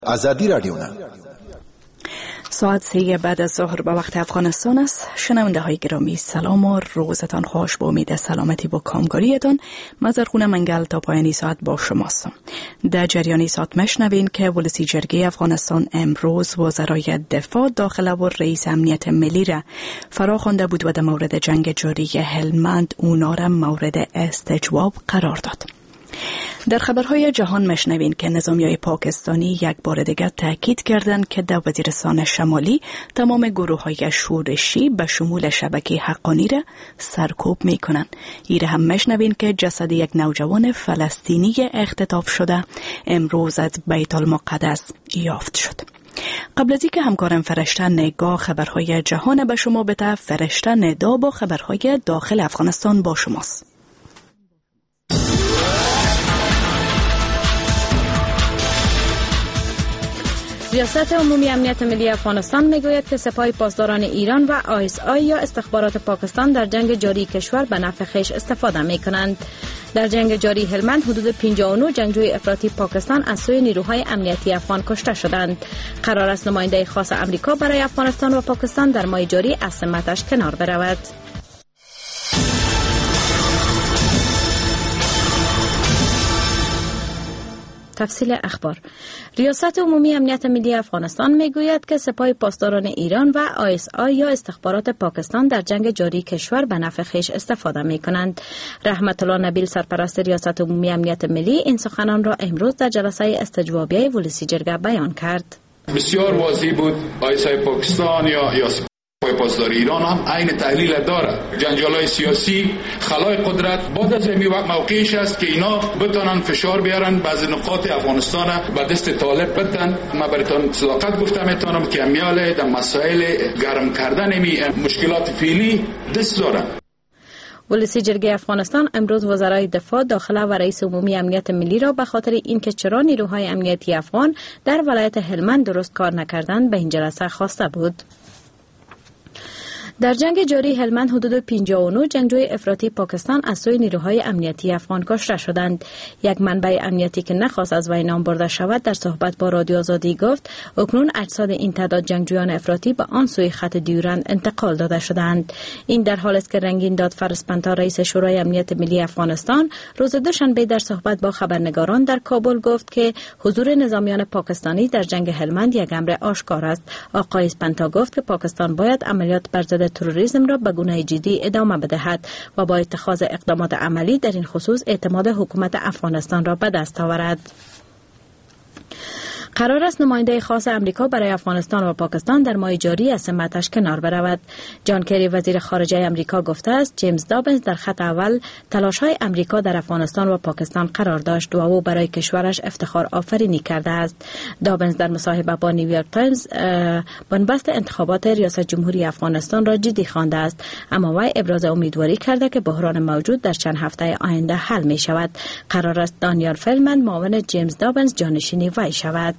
آزادی رادیو نه. ساعت 3 بعد از ظهر به وقت افغانستان است. شنونده های گرامی سلام و روزتان خوش. با امید سلامتی با کامگاریتان مزرخونه منگل تا پایانی ساعت با شماستم. در جریان ساعت مشنوین که ولسی جرگه افغانستان امروز وزرای دفاع، داخله و رئیس امنیت ملی را فرا خوانده بود و در مورد جنگ جاری هلمند اونا را مورد استجواب قرار داد. در خبرهای جهان مشنوین که نظامیای پاکستانی یک بار دیگر تاکید کردند که در وزیرستان شمالی تمام گروه‌های شورشی به شمول شبکه حقانی را سرکوب می‌کنند. ایره هم مشنوین که جسد یک نوجوان فلسطینی اختطاف شده امروز از بیت المقدس یافت شد. قبل از اینکه همکارم فرشته نگاه خبرهای جهان به شما بده، فرشته ندا با خبرهای داخل افغانستان با شماست. ریاست عمومی امنیت ملی افغانستان میگوید که سپاه پاسداران ایران و ISI یا استخبارات پاکستان در جنگ جاری کشور به نفع خویش استفاده میکنند. در جنگ جاری هلمند حدود 59 جنگجوی افراطی پاکستان از سوی نیروهای امنیتی افغان کشته شدند. قرار است نماینده خاص آمریکا برای افغانستان و پاکستان در ماه جاری از سمتش کنار برود. تفصیل اخبار. ریاست عمومی امنیت ملی افغانستان میگوید که سپاه پاسداران ایران و ISI یا استخبارات پاکستان در جنگ جاری کشور به نفع خویش استفاده میکنند. رحمت الله نبیل، سرپرست ریاست عمومی امنیت ملی، این سخنان را امروز در جلسه استجوابیه ولسی جرگه بیان کرد. بسیار واضح بود ISI پاکستان یا سپاه پاسدار ایران هم عین تحلیل داره. جنجالای سیاسی خلای قدرت بعد از این وقت موقعش است که اینا بتونن فشار بیارن بعضی نقاط افغانستان به دست طالب بدن. ما براتون صداقت گفتم میتونم که میاله در مسائل گرم کردن مشکلات فعلی دست دارن. ولسی جرگه افغانستان امروز وزرای دفاع، داخله و رئیس عمومی امنیت ملی را به خاطر اینکه چرا نیروهای امنیتی افغان در ولایت هلمند درست کار نکردند به این جلسه خواسته بود. در جنگ جاری هلمند حدود 59 جنگجوی افراطی پاکستان از سوی نیروهای امنیتی افغان کشته شدند. یک منبع امنیتی که نخواست از وی نام برده شود در صحبت با رادیو آزادی گفت اکنون اجساد این تعداد جنگجویان افراطی به آن سوی خط دیورند انتقال داده شدند. این در حالی است که رنگین داد فرسپنتا، رئیس شورای امنیت ملی افغانستان، روز دوشنبه در صحبت با خبرنگاران در کابل گفت که حضور نظامیان پاکستانی در جنگ هلمند یک امر آشکار است. آقای اسپنتا گفت که پاکستان باید عملیات بر ضد تروریسم را به گونه جدی ادامه بدهد و با اتخاذ اقدامات عملی در این خصوص اعتماد حکومت افغانستان را به دست آورد. قرار است نماینده خاص امریکا برای افغانستان و پاکستان در ماه جاری از سمتش کنار برود. جان کری، وزیر خارجه امریکا، گفته است جیمز دابنز در خط اول تلاش‌های امریکا در افغانستان و پاکستان قرار داشت و او برای کشورش افتخار آفرینی کرده است. دابنز در مصاحبه با نیویورک تایمز بنبست انتخابات ریاست جمهوری افغانستان را جدی خوانده است، اما وی ابراز امیدواری کرده که بحران موجود در چند هفته آینده حل می شود. قرار است دانیال فلمن، معاون جیمز دابنز، جانشین وی شود.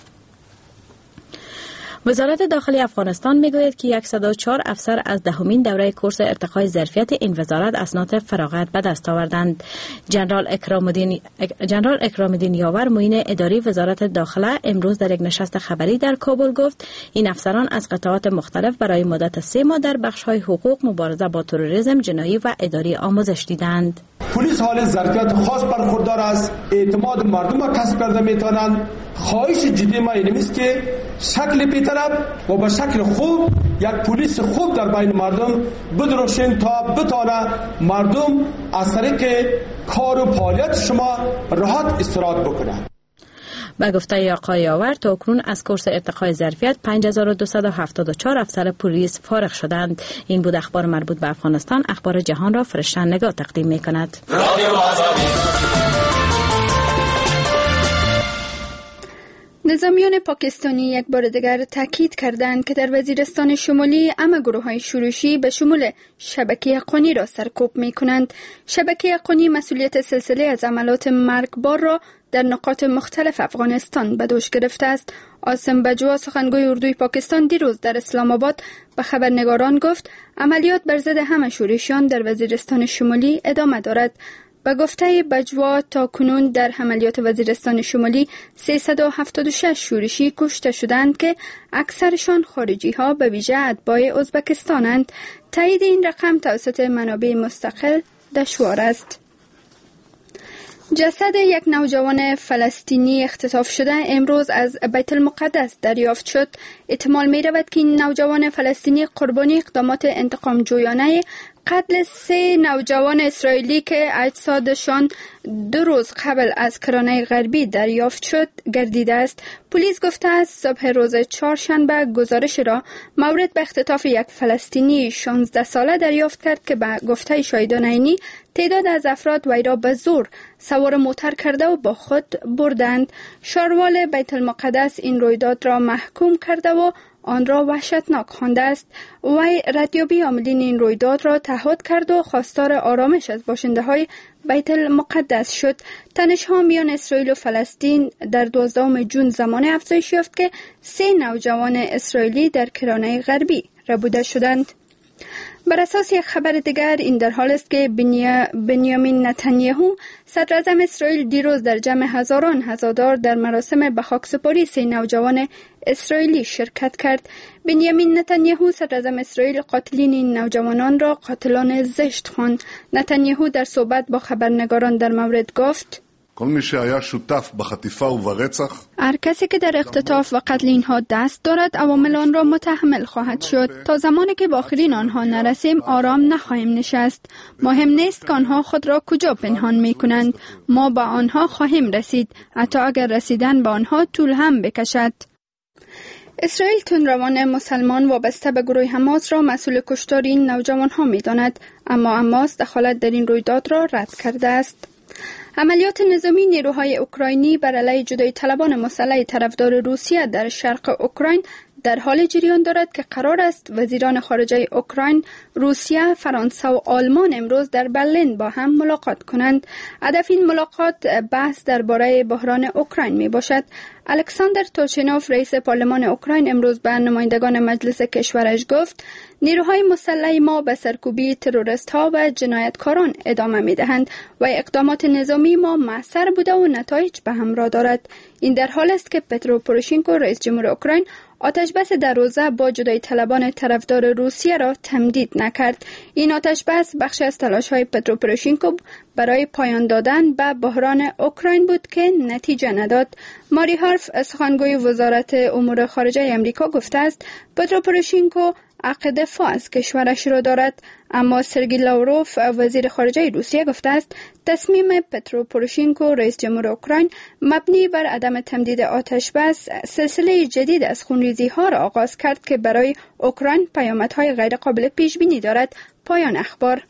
وزارت داخلی افغانستان میگوید که 104 افسر از دهمین دوره کورس ارتقای ظرفیت این وزارت اسناد فراغت به دست آوردند. جنرال اکرام الدین یاور، معین اداری وزارت داخله، امروز در یک نشست خبری در کابل گفت این افسران از قطاعات مختلف برای مدت 3 ماه در بخش‌های حقوق، مبارزه با تروریسم، جنایی و اداری آموزش دیدند. پلیس حال ظرفیت خاص برخوردار است، اعتماد مردم را کسب کرده میتوانند. خواهش جدی ما این است که شکل بی‌طرف و به شکل خوب یک پلیس خوب در بین مردم بدرخشین تا بتونه مردم از طریق کار و فعالیت شما راحت استراحت بکنند. به گفته آقای یاور تا اکنون از کورس ارتقای ظرفیت 5274 افسر پلیس فارغ شدند. این بود اخبار مربوط به افغانستان. اخبار جهان را فرشته نگاه تقدیم می‌کند. نظامیان پاکستانی یک بار دیگر تاکید کردند که در وزیرستان شمالی همه گروه‌های شورشی به شمول شبکه حقانی را سرکوب می‌کنند. شبکه حقانی مسئولیت سلسله از عملیات مرگبار را در نقاط مختلف افغانستان به دوش گرفته است. عاصم بجوا، سخنگوی اردوی پاکستان، دیروز در اسلام آباد به خبرنگاران گفت عملیات بر ضد همه شورشیان در وزیرستان شمالی ادامه دارد. به گفته بجوا تا کنون در عملیات وزیرستان شمالی 376 شورشی کشته شدند که اکثرشان خارجی ها به ویژه اتباع ازبکستانند. تایید این رقم توسط منابع مستقل دشوار است. جسد یک نوجوان فلسطینی اختطاف شده امروز از بیت المقدس دریافت شد. احتمال می رود که این نوجوان فلسطینی قربانی اقدامات انتقام جویانه قتل 3 نوجوان اسرائیلی که اجسادشان 2 روز قبل از کرانه غربی دریافت شد گردیده است. پلیس گفته است صبح روز چهارشنبه گزارش را مورد به اختطاف یک فلسطینی 16 ساله دریافت کرد که به گفته شاهدان عینی تعداد از افراد وی را به زور سوار موتر کرده و با خود بردند. شاروال بیت المقدس این رویداد را محکوم کرده و آن را وحشتناک خوانده است. وی ردیابی عاملین این رویداد را تعهد کرد و خواستار آرامش از باشنده های بیت المقدس شد. تنش‌ها میان اسرائیل و فلسطین در 12 ژوئن زمان افزایش یافت که 3 نوجوان اسرائیلی در کرانه غربی ربوده شدند. بر اساس یک خبر دیگر این در حال است که بنیامین نتانیاهو صدر اعظم اسرائیل دیروز در جمع هزاران عزادار در مراسم به خاکسپاری 3 نوجوان اسرائیلی شرکت کرد. بنیامین نتانیاهو صدر اعظم اسرائیل قاتلین این نوجوانان را قاتلان زشت خواند. نتانیاهو در صحبت با خبرنگاران در مورد گفت: هر کسی که در اختطاف و قتل اینها دست دارد عوامل آن را متحمل خواهد شد. تا زمانی که به آخرین آنها نرسیم آرام نخواهیم نشست. مهم نیست که آنها خود را کجا پنهان می کنند. ما به آنها خواهیم رسید، حتی اگر رسیدن به آنها طول هم بکشد. اسرائیل تندروان مسلمان وابسته به گروه حماس را مسئول کشتار این نوجوان ها می داند، اما حماس دخالت در این رویداد را رد کرده است. عملیات نظامی نیروهای اوکراینی بر علیه جدایی طلبان مسلح طرفدار روسیه در شرق اوکراین در حال جریان دارد که قرار است وزیران خارجه اوکراین، روسیه، فرانسه و آلمان امروز در برلین با هم ملاقات کنند. هدف این ملاقات بحث درباره بحران اوکراین می باشد. الکساندر توچنوف رئیس پارلمان اوکراین امروز به نمایندگان مجلس کشورش گفت نیروهای مسلح ما به سرکوبی تروریست ها و جنایتکاران ادامه می دهند و اقدامات نظامی ما مؤثر بوده و نتایج به همراه دارد. این در حال است که پترو پوروشینکو رئیس جمهور اوکراین آتش بس در روزه با جدایی طلبان طرفدار روسیه را تمدید نکرد. این آتش بس بخشی از تلاش‌های پترو پوروشینکو برای پایان دادن به بحران اوکراین بود که نتیجه نداد. ماری هارف سخنگوی وزارت امور خارجه آمریکا گفته است پترو پوروشینکو حق دفاع از کشورش را دارد، اما سرگئی لاوروف وزیر خارجه روسیه گفته است تصمیم پترو پوروشینکو رئیس جمهور اوکراین مبنی بر عدم تمدید آتش بس سلسله جدید از خونریزی ها را آغاز کرد که برای اوکراین پیامدهای غیر قابل پیش بینی دارد. پایان اخبار.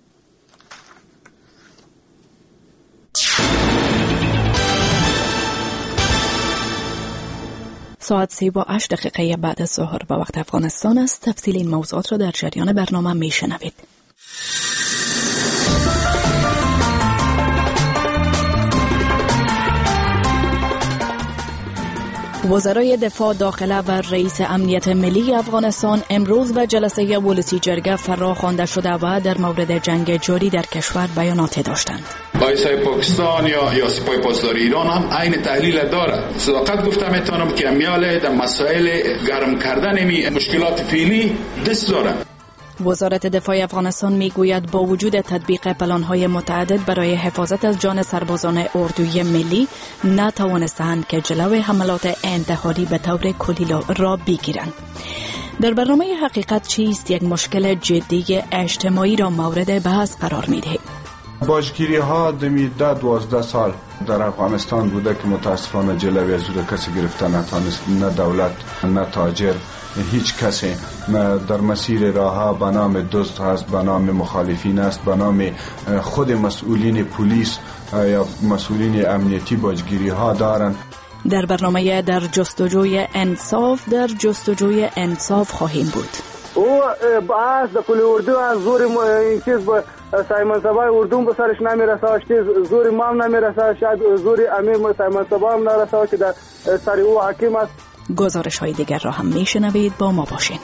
ساعت 3:08 بعد از ظهر به وقت افغانستان است. تفصیل این موضوعات را در جریان برنامه می شنوید. وزرای دفاع داخله و رئیس امنیت ملی افغانستان امروز به جلسه ولسی جرگه فرا خوانده شده و در مورد جنگ جاری در کشور بیانات داشتند. آیسای پاکستان یا سپاه پاسداری ایران هم عین تحلیل دارد. صداقت گفتم میتونم که میاله در مسائل گرم کردن مشکلات فعلی دست دارد. وزارت دفاع افغانستان میگوید با وجود تطبیق پلان‌های متعدد برای حفاظت از جان سربازان اردوی ملی نتوانستند که جلوی حملات انتحاری به طور کلی را بگیرند. در برنامه حقیقت چیست یک مشکل جدی اجتماعی را مورد بحث قرار می‌دهیم. باجگیری ها دمی 12 سال در افغانستان بوده که متاسفانه جلوی از کسی گرفته نتانست، نه دولت نه تاجر، هیچ کسی. در مسیر راه به نام دزد هست، به نام مخالفین است، به نام خود مسئولین پلیس یا مسئولین امنیتی باجگیری ها دارند. در برنامه در جستجوی انصاف خواهیم بود. او باز د کل اردو از زور این چیز با سایمن سبای اردو به سرش نمیرسه، زور ما هم نمیرسه، شاید زور امیر سایمن سبا هم نرسه که در سر او حکیم است. گزارش های دیگر را هم میشنوید، با ما باشین.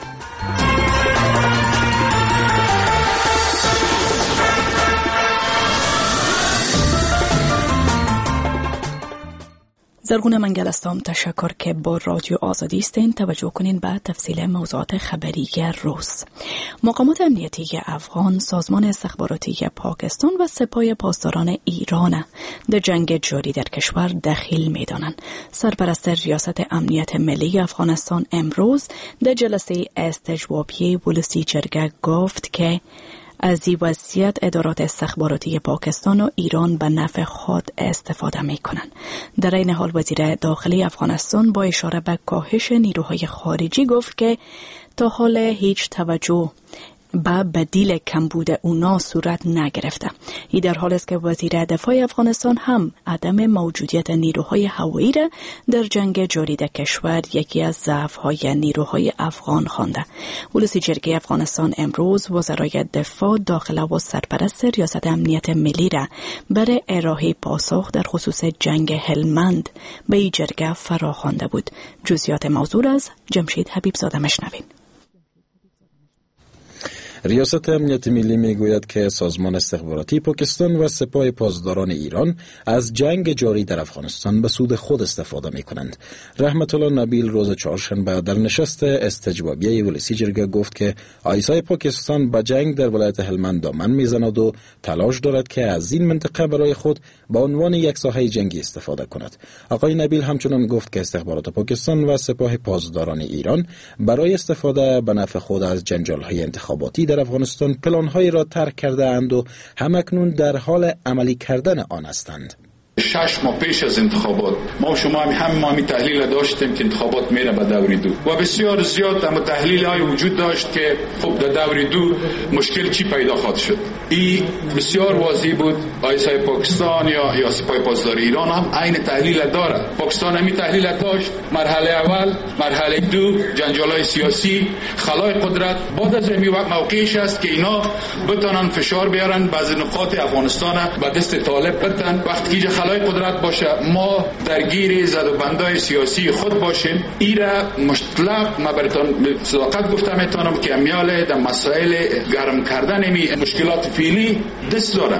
زرغون منگلستان تشکر که با رادیو آزادی استین. توجه کنین به تفصیل موضوعات خبری روز. مقامات امنیتی افغان، سازمان استخباراتی پاکستان و سپاه پاسداران ایران در جنگ جاری در کشور دخیل می دانند. سرپرست ریاست امنیت ملی افغانستان امروز در جلسه استجوابی ولسی جرگه گفت که از این وضعیت ادارات استخباراتی پاکستان و ایران به نفع خود استفاده می کنند. در این حال وزیر داخلی افغانستان با اشاره به کاهش نیروهای خارجی گفت که تا حال هیچ توجه به بدیل کمبود اونا صورت نگرفته. این در حال است که وزیر دفاع افغانستان هم عدم موجودیت نیروهای هوایی را در جنگ جاری در کشور یکی از ضعف‌های نیروهای افغان خوانده. ولسی جرگه افغانستان امروز وزرای دفاع، داخله و سرپرست ریاست امنیت ملی را برای ارائه پاسخ در خصوص جنگ هلمند به این جرگه فراخوانده بود. جزئیات موضوع از جمشید حبیبزاده مشنوین. ریاست امنیت ملی میگوید که سازمان استخباراتی پاکستان و سپاه پاسداران ایران از جنگ جاری در افغانستان به سود خود استفاده می کنند. رحمت الله نبیل روز چهارشنبه در نشست استجوابی ولسی جرگه گفت که آیسای پاکستان به جنگ در ولایت هلمند دامن میزند و تلاش دارد که از این منطقه برای خود به عنوان یک ساحه جنگی استفاده کند. آقای نبیل همچنان گفت که استخبارات پاکستان و سپاه پاسداران ایران برای استفاده به نفع خود از جنجال‌های انتخاباتی در افغانستان پلان‌هایی را طرح کرده اند و همکنون در حال عملی کردن آن هستند. 6 ماه پیش از انتخابات ما شما هم تحلیل داشتیم که انتخابات میره به دور دو و بسیار زیاد هم تحلیل های وجود داشت که خب در دور دو مشکل چی پیدا خواهد شد. این بسیار واضح بود. آیسای پاکستان یا سپاه پاسدار ایران هم عین تحلیل داره. پاکستان هم تحلیل داشت. مرحله اول، مرحله دو، جنجال‌های سیاسی، خلای قدرت. بعد از این وقت موقعش است که اینا بتونن فشار بیارن بعضی نقاط افغانستان به دست طالب بدن. وقتی که خلای قدرت باشه ما درگیر زدوبندای سیاسی خود باشیم. ایرا مطلق ما براتون صداقت گفتم میتونم که میاله در مسائل گرم کردن مشکلات فعلی دست دارن.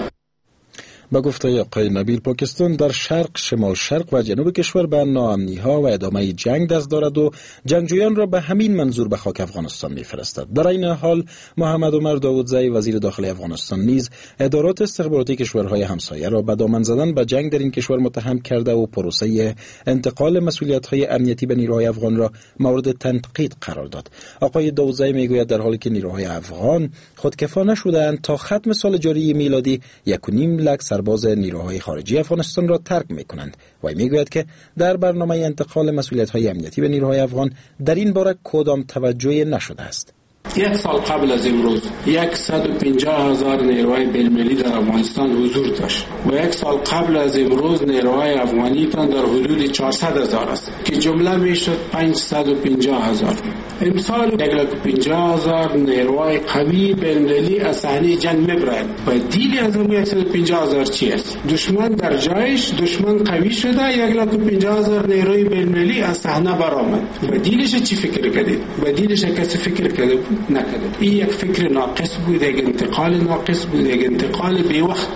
با گفته آقای نبیل، پاکستان در شرق، شمال شرق و جنوب کشور به ناامنی‌ها و ادامه جنگ دست دارد و جنگجویان را به همین منظور به خاک افغانستان می‌فرستد. در این حال محمد عمر داودزی وزیر داخلی افغانستان نیز ادارات استخباراتی کشورهای همسایه را به دامن زدن به جنگ در این کشور متهم کرده و پروسه انتقال مسئولیت‌های امنیتی به نیروهای افغان را مورد تنقید قرار داد. آقای داودزی میگوید در حالی که نیروهای افغان خودکفا نشده‌اند تا ختم سال جاری میلادی 1.5 لک سرباز نیروهای خارجی افغانستان را ترک می‌کنند و میگوید که در برنامه انتقال مسئولیت‌های امنیتی به نیروهای افغان در این باره کدام توجهی نشده است. 1 سال قبل از امروز 150,000 نیروهای بین‌المللی در افغانستان حضور داشت و 1 سال قبل از امروز نیروهای افغانی تان در حدود 400,000 است که جمله میشد 550,000. امسال 150,000 نیروهای قوی بین‌المللی از صحنه جنگ میبرند و دیلی از اون 150,000 چی است؟ دشمن در جایش، دشمن قوی شده، 150,000 نیروی بین‌المللی از صحنه برآمد و دیلش چی فکر کردید؟ و دیلش کسی فکر کرده نکرده. این یک فکر ناقص بود، یک انتقال ناقص بود، یک انتقال بی وقت.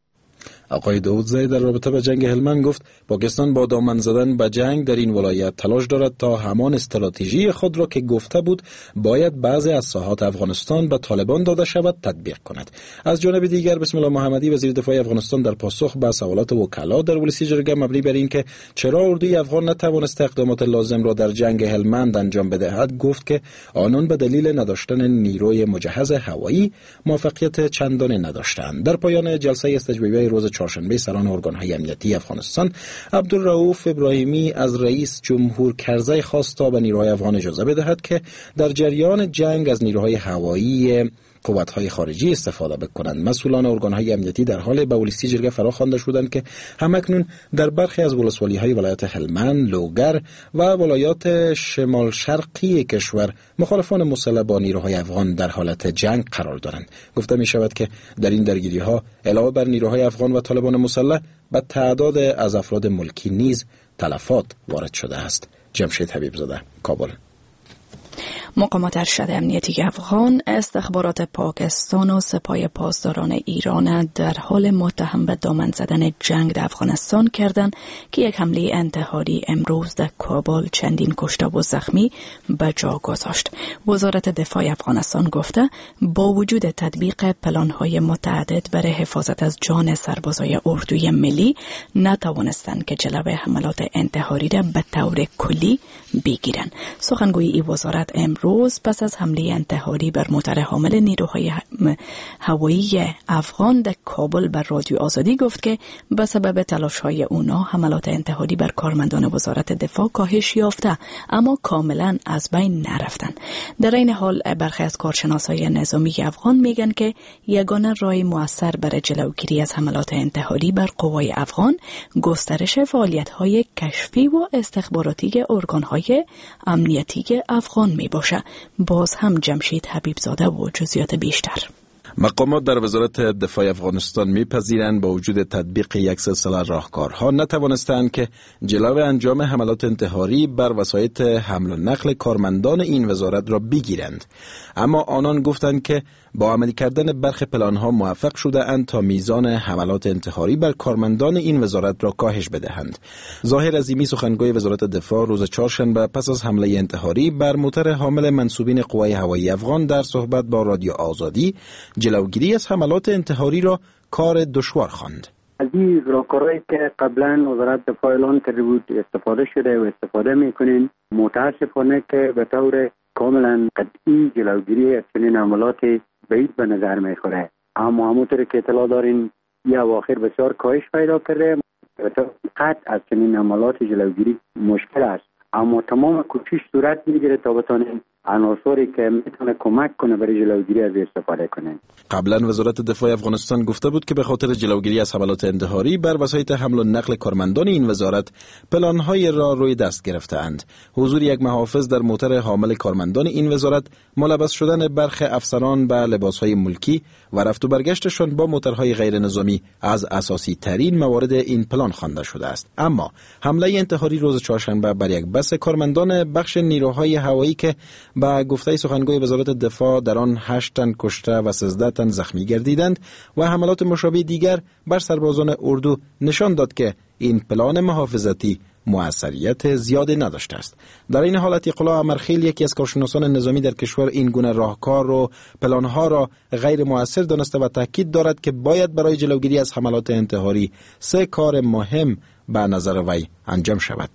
آقای داودزی در رابطه با جنگ هلمند گفت پاکستان با دامن زدن به جنگ در این ولایت تلاش دارد تا همان استراتژی خود را که گفته بود باید بعضی از ساحات افغانستان به طالبان داده شود تطبیق کند. از جانب دیگر بسم الله محمدی وزیر دفاع افغانستان در پاسخ به سوالات وکلا در ولسی جرگه مبنی بر این که چرا اردوی افغان نتوانست اقدامات لازم را در جنگ هلمند انجام بدهد گفت که آنان به دلیل نداشتن نیروی مجهز هوایی موفقیت چندانی نداشتند. در پایان جلسه استجوابی روز چهارشنبه سران ارگان‌های امنیتی افغانستان عبدالرؤوف ابراهیمی از رئیس جمهور کرزی خواست تا به نیروهای افغان اجازه بدهد که در جریان جنگ از نیروهای هوایی قوت‌های خارجی استفاده بکنند. مسئولان ارگان‌های امنیتی در حال به ولسی جرگه فراخوانده شدند که همکنون در برخی از ولسوالی‌های ولایت هلمند، لوگر و ولایات شمال شرقی کشور مخالفان مسلح با نیروهای افغان در حالت جنگ قرار دارند. گفته می‌شود که در این درگیری‌ها علاوه بر نیروهای افغان و طالبان مسلح به تعداد از افراد ملکی نیز تلفات وارد شده است. جمشید حبیبزاده، کابل. مقامات ارشد امنیتی افغان استخبارات پاکستان و سپاه پاسداران ایران در حال متهم به دامن زدن جنگ در افغانستان کردند که یک حمله انتحاری امروز در کابل چندین کشته و زخمی به جا گذاشت. وزارت دفاع افغانستان گفته با وجود تطبیق پلان‌های متعدد برای حفاظت از جان سربازای اردوی ملی نتوانستند که جلوی حملات انتحاری را به طور کلی بگیرند. سخنگوی این وزارت امروز پس از حمله انتحاری بر موتر حامل نیروهای هوایی افغان در کابل بر رادیو آزادی گفت که به سبب تلاش‌های اونا حملات انتحاری بر کارمندان وزارت دفاع کاهش یافته اما کاملا از بین نرفتن. در این حال برخی از کارشناسای نظامی افغان میگن که یگانه راه مؤثر برای جلوگیری از حملات انتحاری بر قوای افغان گسترش فعالیت‌های کشفی و استخباراتی ارگان‌های امنیتی افغان میباشه. باز هم جمشید حبیبزاده و جزئیات بیشتر. مقامات در وزارت دفاع افغانستان میپذیرند با وجود تطبیق یک سلسله راهکارها نتوانستند که جلو انجام حملات انتحاری بر وسایط حمل و نقل کارمندان این وزارت را بگیرند، اما آنان گفتند که با عملی کردن برخی پلانها موفق شده اند تا میزان حملات انتحاری بر کارمندان این وزارت را کاهش بدهند. ظاهر عظیمی سخنگوی وزارت دفاع روز چهارشنبه پس از حمله انتحاری بر موتر حامل منسوبین قوای هوایی افغان در صحبت با رادیو آزادی جلوگیری از حملات انتحاری را کار دشوار خواند. از این راهکارهایی که قبلا وزارت دفاع اعلان کرده بود استفاده شده و استفاده میکنین، متاسفانه که به طور کاملا قطعی جلوگیری از چنین حملات بعید به نظر میخوره. اما همونطور که اطلاع دارین یه اواخر بسیار کاهش پیدا کرده. قطع از چنین حملات جلوگیری مشکل است، اما تمام کوشش صورت میگیره تا بتونین عناصری که میتونه کمک کنه برای جلوگیری از استفاده کنن. قبلا وزارت دفاع افغانستان گفته بود که به خاطر جلوگیری از حملات انتحاری بر وسایط حمل و نقل کارمندان این وزارت پلان‌های را روی دست گرفته‌اند. حضور یک محافظ در موتر حامل کارمندان این وزارت، ملبس شدن برخی افسران به لباس‌های ملکی و رفت و برگشتشان با موترهای غیر نظامی از اساسی ترین موارد این پلان خوانده شده است. اما حمله انتحاری روز چهارشنبه بر یک بس کارمندان بخش نیروهای هوایی که با گفته سخنگوی وزارت دفاع در آن 8 تن کشته و 13 تن زخمی گردیدند و حملات مشابه دیگر بر سربازان اردو نشان داد که این پلان محافظتی موثریت زیادی نداشته است. در این حالت اقلا امرخیل، یکی از کارشناسان نظامی در کشور، این گونه راهکار و پلانها را غیر موثر دانسته و تاکید دارد که باید برای جلوگیری از حملات انتحاری 3 کار مهم به نظر وی انجام شود.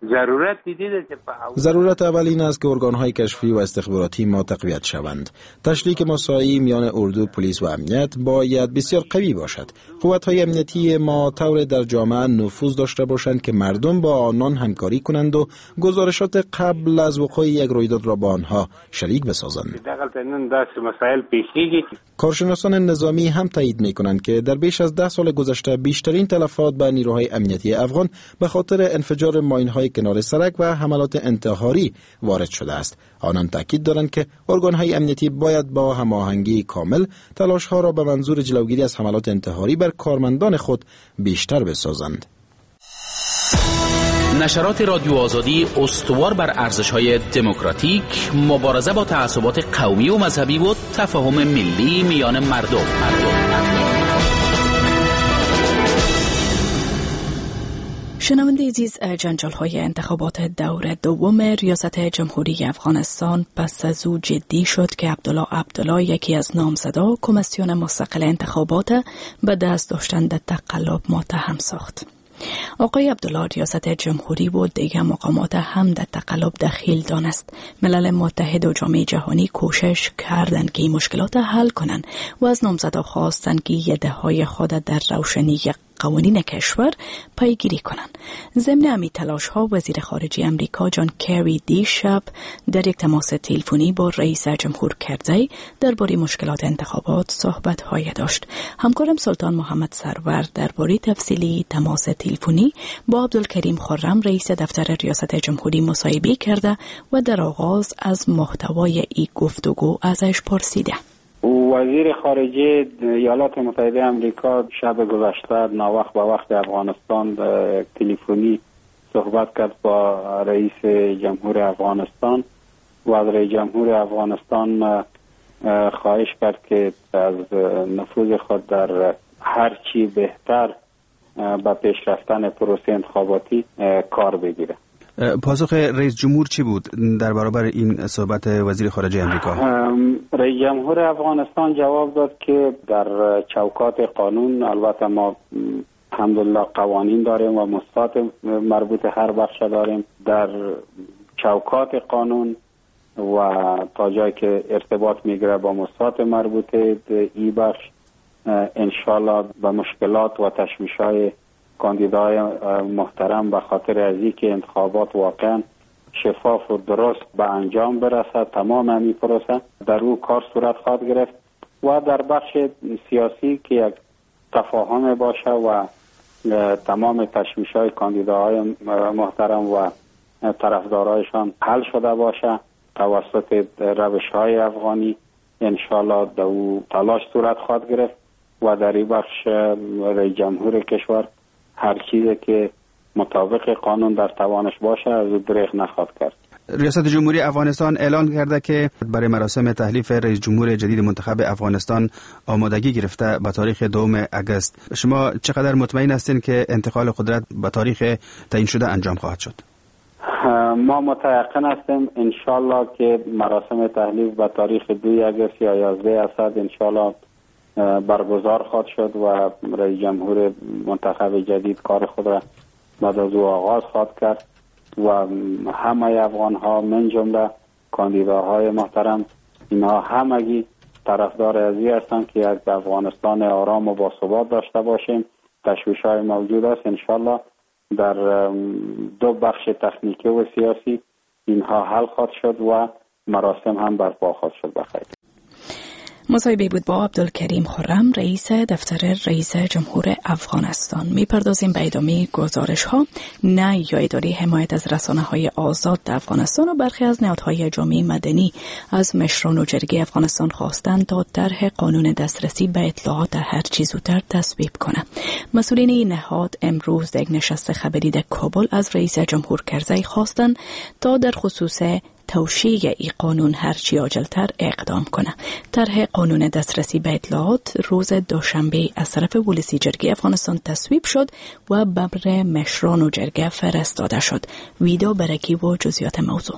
ضرورت اول این است که ارگان‌های کشفی و استخباراتی ما تقویت شوند. تشریک مساعی میان اردو، پلیس و امنیت باید بسیار قوی باشد. قوت‌های امنیتی ما طور در جامعه نفوذ داشته باشند که مردم با آنان همکاری کنند و گزارشات قبل از وقوع یک رویداد را با آنها شریک بسازند. کارشناسان نظامی هم تایید می‌کنند که در بیش از 10 سال گذشته بیشترین تلفات به نیروهای امنیتی افغان به خاطر انفجار ماین‌های کنار سرک و حملات انتحاری وارد شده است. آنان تاکید دارند که ارگان‌های امنیتی باید با هماهنگی کامل تلاش‌ها را به منظور جلوگیری از حملات انتحاری بر کارمندان خود بیشتر بسازند. نشرات رادیو آزادی استوار بر ارزش‌های دموکراتیک، مبارزه با تعصبات قومی و مذهبی و تفاهم ملی میان مردم. شنونده عزیز، جنجال‌های انتخابات دور دوم ریاست جمهوری افغانستان پس از او جدی شد که عبدالله یکی از نامزدا کمیسیون مستقل انتخابات به دست داشتن در تقلب متهم ساخت. آقای عبدالله ریاست جمهوری و دیگر مقامات هم در تقلب دخیل دانست. ملل متحد و جامعه جهانی کوشش کردند که این مشکلات حل کنند و از نامزدا خواستند که ایده‌های خود در روشنی قوانین کشور پیگیری کنند. ضمن همین تلاش‌ها وزیر خارجه امریکا جان کری دیشب در یک تماس تلفنی با رئیس جمهور کرزی درباره مشکلات انتخابات صحبت‌های داشت. همکارم سلطان محمد سرور درباره تفصیلی تماس تلفنی با عبدالکریم خرم رئیس دفتر ریاست جمهوری مصاحبه کرده و در آغاز از محتوای این گفتگو ازش پرسیده. وزیر خارجه ایالات متحده آمریکا شب گذشته ناوقت با وقت افغانستان تلفنی صحبت کرد با رئیس جمهور افغانستان و از رئیس جمهور افغانستان خواهش کرد که از نفوذ خود در هر چی بهتر به پیش رفتن پروسه انتخاباتی کار بگیره. پاسخ رئیس جمهور چی بود در برابر این صحبت وزیر خارجه امریکا؟ رئیس جمهور افغانستان جواب داد که در چوکات قانون، البته ما الحمدلله قوانین داریم و مستات مربوط هر بخش داریم، در چوکات قانون و تا جایی که ارتباط میگیره با مستات مربوطه ای بخش، انشالله به مشکلات و تشویش‌های کاندیدای محترم به خاطر از اینکه انتخابات واقعا شفاف و درست به انجام برسد، تمام همین پروسه در او کار صورت خواهد گرفت و در بخش سیاسی که یک تفاهم باشه و تمام تشویش‌های کاندیداهای محترم و طرفدارایشان حل شده باشه توسط روش‌های افغانی، انشالله در او تلاش صورت خواهد گرفت و در این بخش رئیس جمهور کشور هر چیزی که مطابق قانون در توانش باشه از او دریغ نخواهد کرد. ریاست جمهوری افغانستان اعلان کرده که برای مراسم تحلیف رئیس جمهور جدید منتخب افغانستان آمادگی گرفته به تاریخ 2 اگست. شما چقدر مطمئن هستین که انتقال قدرت به تاریخ تعیین شده انجام خواهد شد؟ ما متيقن هستیم انشالله که مراسم تحلیف به تاریخ 2 اگست یا 11 اسد انشالله برگزار خواهد شد و رئیس جمهور منتخب جدید کار خود را بعد از او آغاز خواهد کرد و همه افغان ها من جمله کاندیداهای محترم اینها همگی طرفدار ازی هستند که یک افغانستان آرام و باثبات داشته باشیم. تشویش های موجود است، انشالله در 2 بخش تکنیکی و سیاسی اینها حل خواهد شد و مراسم هم برپا خواهد شد بخیر. مصاحبه بود با عبدالکریم خرم، رئیس دفتر رئیس جمهور افغانستان. میپردازیم به ادامه گزارش ها. نه یا اداره حمایت از رسانه های آزاد در افغانستان و برخی از نهادهای جامعه مدنی از مشران و جرگه افغانستان خواستند تا طرح قانون دسترسی به اطلاعات در هر چیز زودتر تصویب کنند. مسئولین این نهاد امروز در یک نشست خبری در کابل از رئیس جمهور کرزی خواستند تا در خصوص توشیح این قانون هرچی عاجلتر اقدام کنه. طرح قانون دسترسی به اطلاعات روز دوشنبه از طرف ولسی جرگه افغانستان تصویب شد و ببر مشران و جرگه فرستاده شد. ویدا برکی و جزئیات موضوع.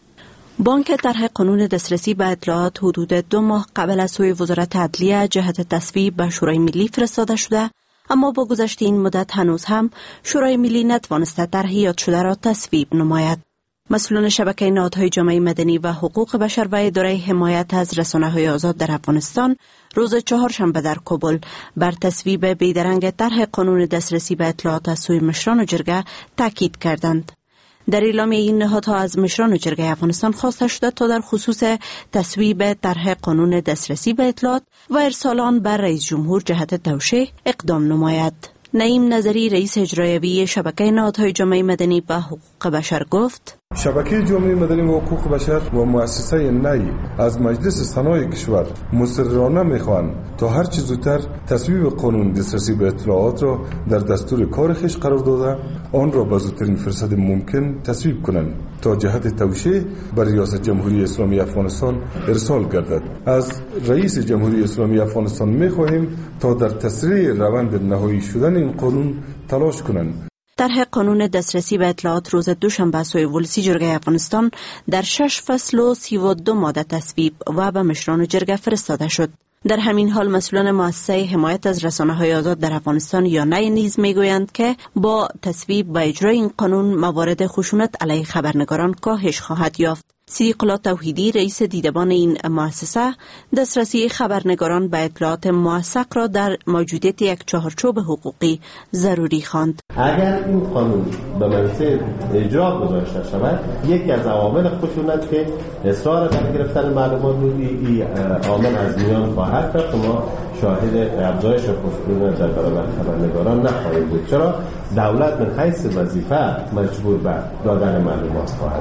بانک طرح قانون دسترسی به اطلاعات حدود 2 ماه قبل از سوی وزارت عدلیه جهت تصویب به شورای ملی فرستاده شده، اما با گذشت این مدت هنوز هم شورای ملی نتوانسته طرح یاد شده را تصویب نماید. مسئولان شبکه نهادهای جامعه مدنی و حقوق بشر و اداره حمایت از رسانه‌های آزاد در افغانستان روز 4 شنبه در کابل بر تصویب بیدرنگ طرح قانون دسترسی به اطلاعات از سوی مشران و جرگه تاکید کردند. در اعلامیه این نهادها از مشران و جرگه افغانستان خواسته شده تا در خصوص تصویب طرح قانون دسترسی به اطلاعات و ارسال آن بر رئیس جمهور جهت توشیح اقدام نماید. نعیم نظری رئیس اجرایی شبکه نهادهای جامعه مدنی و حقوق بشر گفت: شبکه جامعه مدنی و حقوق بشر و مؤسسه نی از مجلس سنای کشور مصررانه میخواهند تا هر چه زودتر تصویب قانون دسترسی به اطلاعات را در دستور کار خویش قرار داده آن را به زودترین فرصت ممکن تصویب کنند تا جهت توشیح بر ریاست جمهوری اسلامی افغانستان ارسال گردد. از رئیس جمهوری اسلامی افغانستان میخواهیم تا در تسریع روند نهایی شدن این قانون تلاش کنند. طرح قانون دسترسی به اطلاعات روز دوشنبه سوی ولسی جرگه افغانستان در 6 فصل و 32 ماده تصویب و به مشران و جرگه فرستاده شد. در همین حال مسئولان مؤسسه حمایت از رسانه‌های آزاد در افغانستان یا نی نیز میگویند که با تصویب و اجرای این قانون موارد خشونت علیه خبرنگاران کاهش خواهد یافت. صدیق الله توحیدی رئیس دیدبان این مؤسسه دسترسی خبرنگاران به اطلاعات موثق را در موجودیت یک چهارچوب حقوقی ضروری خواند. اگر این قانون به منصه اجرا گذاشته شود، یکی از عوامل خشونت که اصرار بر گرفتن معلومات این عامل از میان خواهد رفت. ما شاهد افزایش خشونت در برابر خبرنگاران نخواهیم بود، چرا دولت من حیث وظیفه مجبور به دادن معلومات خواهد بود.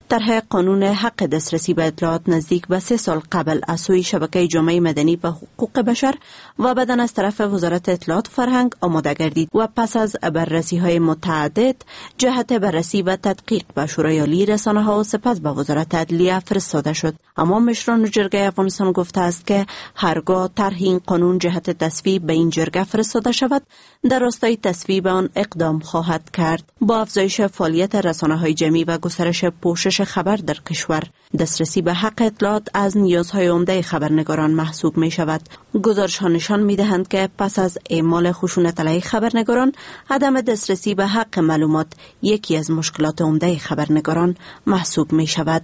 طرح قانون حق دسترسی به اطلاعات نزدیک به 3 سال قبل از سوی شبکه جامعه مدنی به حقوق بشر و بعداً از طرف وزارت اطلاعات و فرهنگ آماده گردید و پس از بررسی‌های متعدد جهت بررسی و تدقیق به شورای عالی رسانه‌ها و سپس به وزارت عدلیه فرستاده شد. اما مشران جرگه افغانستان گفته است که هرگاه طرح این قانون جهت تصویب به این جرگه فرستاده شود، در راستای تصویب آن اقدام خواهد کرد. با افزایش فعالیت رسانه‌های جمعی و گسترش پوشش خبر در کشور، دسترسی به حق اطلاعات از نیازهای عمده خبرنگاران محسوب می شود. گزارش‌ها نشان می دهند که پس از اعمال خشونت علیه خبرنگاران، عدم دسترسی به حق معلومات یکی از مشکلات عمده خبرنگاران محسوب می شود.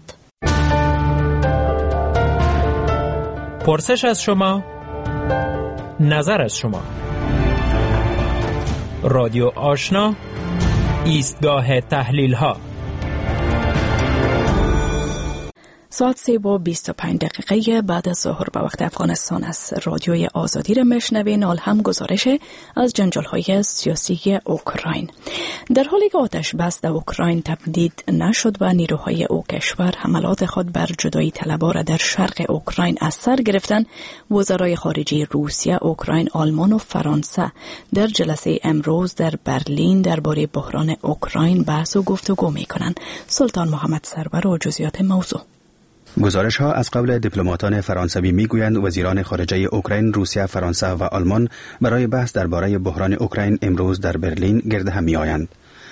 پرسش از شما، نظر از شما. رادیو آشنا، ایستگاه تحلیل ها. ساعت 3:25 بعد از ظهر به وقت افغانستان است. رادیوی آزادی را میشنوین. حال هم گزارش از جنجال‌های سیاسی اوکراین. در حالی که آتش بس در اوکراین تمدید نشد و نیروهای او کشور حملات خود بر جدایی طلبها را در شرق اوکراین از سر گرفتند، وزرای خارجه روسیه، اوکراین، آلمان و فرانسه در جلسه امروز در برلین درباره بحران اوکراین بحث و گفتگو می‌کنند. سلطان محمد سرور و جزئیات موضوع. گزارش ها از قبل دیپلماتان فرانسوی میگویند وزیران خارجه اوکراین، روسیه، فرانسه و آلمان برای بحث درباره بحران اوکراین امروز در برلین گرد هم میآیند.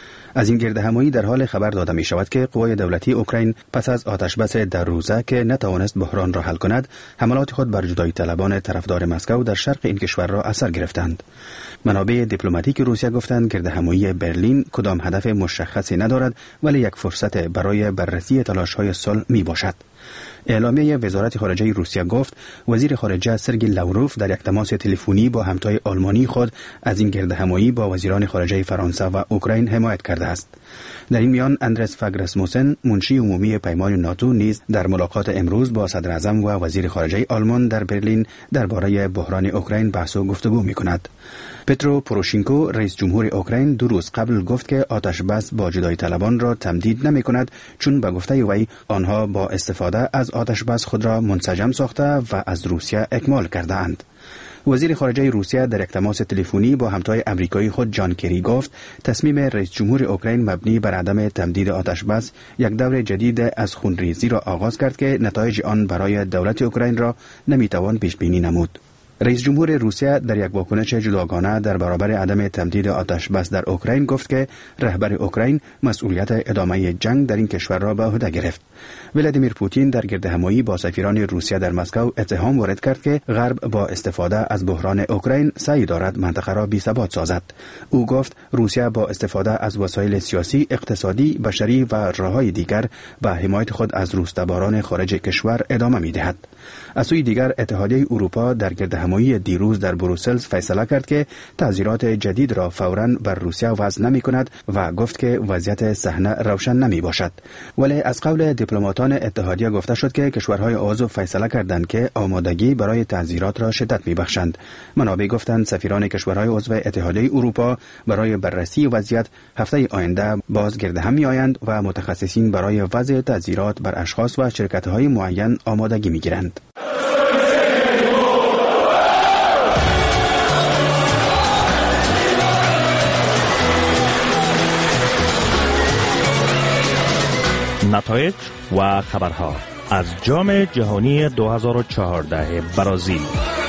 از این گرد همایی در حال خبر داده می شود که قوای دولتی اوکراین پس از آتشبس در روزه که نتوانست بحران را حل کند، حملات خود بر جدایی طلبان طرفدار مسکو در شرق این کشور را اثر گرفتند. منابع دیپلماتیک روسیه گفتند گرد همایی برلین کدام هدف مشخصی ندارد، ولی یک فرصت برای بررسی تلاش‌های صلح می باشد. اعلامیه وزارت خارجه روسیه گفت وزیر خارجه سرگئی لاوروف در یک تماس تلفنی با همتای آلمانی خود از این گرد همایی با وزیران خارجه فرانسه و اوکراین حمایت کرده است. در این میان اندرس فاگ راسموسن، منشی عمومی پیمان ناتو، نیز در ملاقات امروز با صدر اعظم و وزیر خارجه آلمان در برلین درباره بحران اوکراین بحث و گفتگو می‌کند. پترو پوروشینکو، رئیس جمهور اوکراین، 2 روز قبل گفت که آتش بس با جدایی طلبان را تمدید نمی‌کند، چون به گفته وی آنها با استفاده از آتش بس خود را منسجم ساخته و از روسیه اکمال کرده‌اند. وزیر خارجه روسیه در یک تماس تلفنی با همتای امریکایی خود جان کری گفت تصمیم رئیس جمهور اوکراین مبنی بر عدم تمدید آتش بس یک دور جدید از خونریزی را آغاز کرد که نتایج آن برای دولت اوکراین را نمیتوان پیش بینی نمود. رئیس جمهور روسیه در یک واکنش جداگانه در برابر عدم تمدید آتش بس در اوکراین گفت که رهبر اوکراین مسئولیت ادامه جنگ در این کشور را به عهده گرفت. ولادیمیر پوتین در گردهمایی با سفیران روسیه در مسکو اتهام وارد کرد که غرب با استفاده از بحران اوکراین سعی دارد منطقه را بی‌ثبات سازد. او گفت روسیه با استفاده از وسایل سیاسی، اقتصادی، بشری و راه‌های دیگر به حمایت خود از روس‌تباران خارج کشور ادامه می‌دهد. از سوی دیگر اتحادیه اروپا در گردهمایی دیروز در بروسل فیصله کرد که تعزیرات جدید را فوراً بر روسیه وضع نمی‌کند و گفت که وضعیت صحنه روشن نمی‌باشد. ولی از قبل دیپلماتان اتحادیه گفته شد که کشورهای عضو فیصله کردند که آمادگی برای تعزیرات را شدت می‌بخشند. منابع گفتند سفیران کشورهای عضو اتحادیه اروپا برای بررسی وضعیت هفته آینده باز گرد هم می‌آیند و متخصصین برای وضع تعزیرات بر اشخاص و شرکت‌های معین آمادگی می‌گیرند. نتایج و خبرها از جام جهانی 2014 برزیل.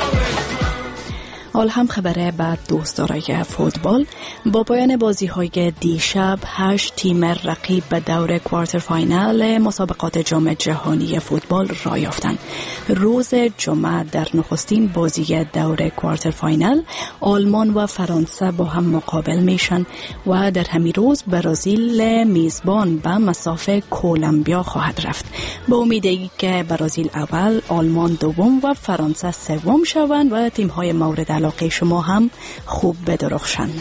حال هم خبره بعد دوستدارای فوتبال. با پایان بازی‌های دیشب 8 تیم رقیب به دور کوارتر فاینال مسابقات جام جهانی فوتبال را یافتند. روز جمعه در نخستین بازی دور کوارتر فاینال آلمان و فرانسه با هم مقابل میشن و در همین روز برزیل میزبان به مسافه کولومبیا خواهد رفت. با امیدی که برزیل اول، آلمان دوم و فرانسه سوم شوند و تیم‌های مورد علاقه شما هم خوب بدرخشند.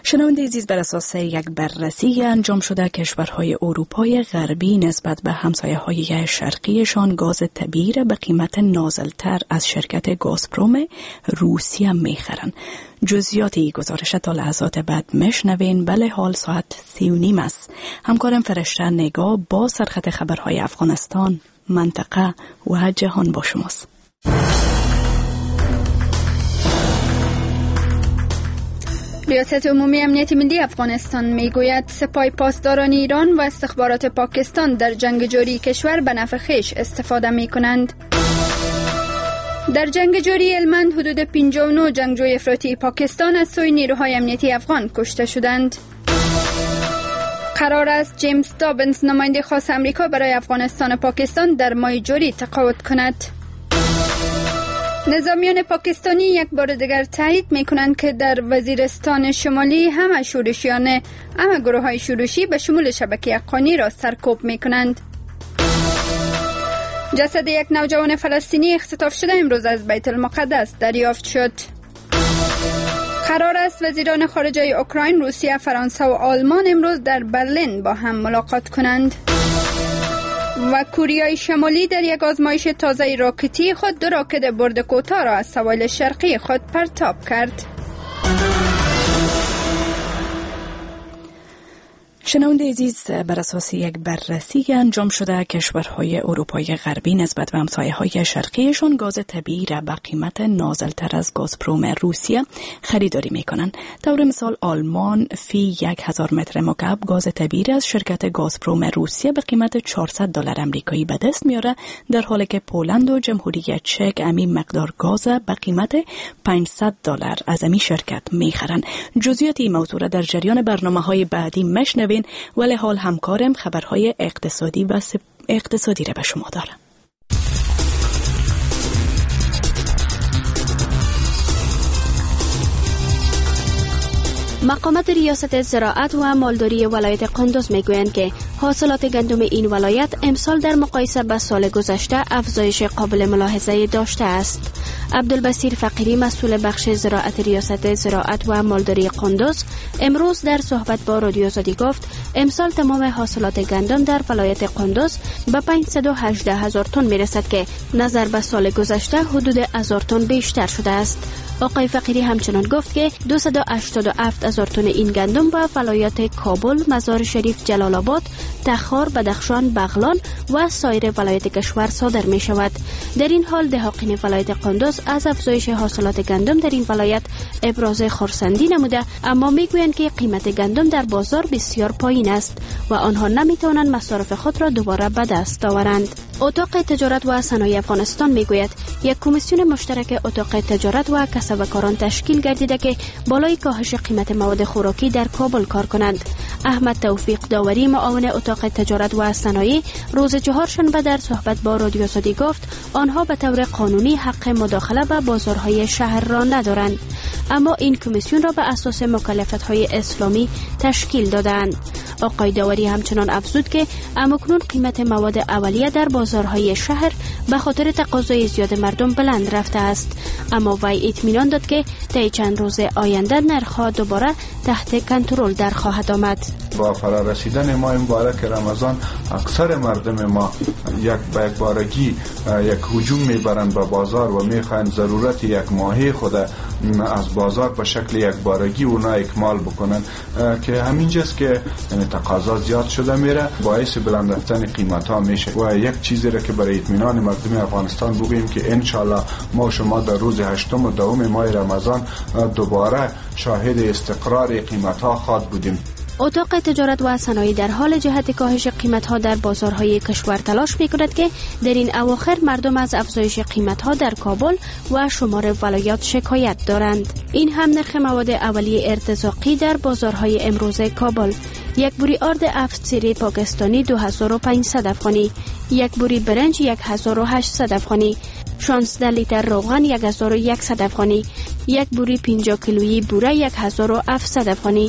شنونده عزیز، بر اساس یک بررسی انجام شده کشورهای اروپای غربی نسبت به همسایه‌های شرقیشان گاز طبیعی را به قیمت نازلتر از شرکت گازپروم روسیه میخرند. جزئیات این گزارش تا لحظات بعد مشنوین. بله، حال ساعت 3:30 است. همکارم فرشته نگاه با سرخط خبرهای افغانستان، منطقه و جهان با شماست. ریاست عمومی امنیت ملی افغانستان میگوید سپاه پاسداران ایران و استخبارات پاکستان در جنگ جاری کشور به نفع خویش استفاده می کنند. در جنگ جاری هلمند حدود 59 جنگجوی افراطی پاکستان از سوی نیروهای امنیتی افغان کشته شدند. قرار است جیمز دابنز نماینده خاص امریکا برای افغانستان و پاکستان در ماه جاری تقاعد کند. نظامیان پاکستانی یک بار دیگر تایید می کنند که در وزیرستان شمالی همه گروه‌های شورشی به شمول شبکه قانی را سرکوب می کنند. جسد یک نوجوان فلسطینی اختطاف شده امروز از بیت المقدس دریافت شد. قرار است وزیران خارجه اوکراین، روسیه، فرانسه و آلمان امروز در برلین با هم ملاقات کنند. و کوریای شمالی در یک آزمایش تازه راکتی خود 2 راکت برد کوتاه را از سواحل شرقی خود پرتاب کرد. شنونده عزیز، بر اساس یک بررسی انجام شده کشورهای اروپای غربی نسبت به همسایه‌های شرقیشان گاز طبیعی را به قیمت نازلتر از گازپروم روسیه خریداری می‌کنند. طور مثال آلمان فی 1000 متر مکعب گاز طبیعی را از شرکت گازپروم روسیه به قیمت $400 آمریکایی به دست میاره، در حالی که پولند و جمهوری چک امی مقدار گاز به قیمت $500 از امی شرکت می‌خرند. جزئیات این موضوع را در جریان برنامه‌های بعدی مشنوین. ولی حال همکارم خبرهای اقتصادی و اقتصادی را به شما دارم. مقامات ریاست زراعت و مالداری ولایت قندوز میگویند که حاصلات گندم این ولایت امسال در مقایسه با سال گذشته افزایش قابل ملاحظه داشته است. عبدالبصیر فقیری مسئول بخش زراعت ریاست زراعت و مالداری قندوز امروز در صحبت با رادیو آزادی گفت امسال تمام حاصلات گندم در ولایت قندوز به 518,000 تن میرسد که نظر به سال گذشته حدود 1000 تن بیشتر شده است. آقای فقیری همچنان گفت که 287,000 تن این گندم به ولایات کابل، مزار شریف، جلال آباد، تخار، بدخشان، بغلان و سایر ولایات کشور صادر می شود. در این حال دهاقین ولایت قندوز از افزایش حاصلات گندم در این ولایت ابراز خرسندی نموده، اما می گویند که قیمت گندم در بازار بسیار پایین است و آنها نمی توانند مصارف خود را دوباره به دست آورند. اتاق تجارت و صنایع افغانستان می گوید یک کمیسیون مشترک اتاق تجارت و کسب و کاران تشکیل گردیده که بالای کاهش قیمت مواد خوراکی در کابل کار کنند. احمد توفیق داوری معاون اتاق تجارت و صنایع روز چهارشنبه در صحبت با رادیو آزادی گفت آنها به طور قانونی حق مداخله به بازارهای شهر را ندارند، اما این کمیسیون را به اساس مکلفیت‌های اسلامی تشکیل دادند. آقای داوری همچنان افزود که امکنون قیمت مواد اولیه در بازارهای شهر به خاطر تقاضای زیاد مردم بلند رفته است، اما وی اطمینان داد که طی چند روز آینده نرخ‌ها دوباره تحت کنترل در خواهد آمد. با فرارسیدن ماه مبارک رمضان اکثر مردم ما یک بارگی یک هجوم میبرند به بازار و میخواهند ضرورت یک ماهی خود از بازار به شکل یک بارگی اونا اکمال بکنن که همینجاست که تقاضا زیاد شده میره، باعث بلند رفتن قیمت ها میشه. و یک چیزی را که برای اطمینان مردم افغانستان بگوییم که انشالله ما شما در روز 8 و 2 ماه رمضان دوباره شاهد استقرار قیمت ها خواهد بودیم. اتاق تجارت و صنایع در حال جهت کاهش قیمت‌ها در بازارهای کشور تلاش می‌کند که در این اواخر مردم از افزایش قیمت‌ها در کابل و شمار ولایات شکایت دارند. این هم نرخ مواد اولیه ارتزاقی در بازارهای امروز کابل: یک بوری آرد 7 سری پاکستانی 2500 افغانی، یک بوری برنج 1800 افغانی، 16 لیتر روغن 1100 افغانی، یک بوری 50 کیلویی بوره 1700 افغانی.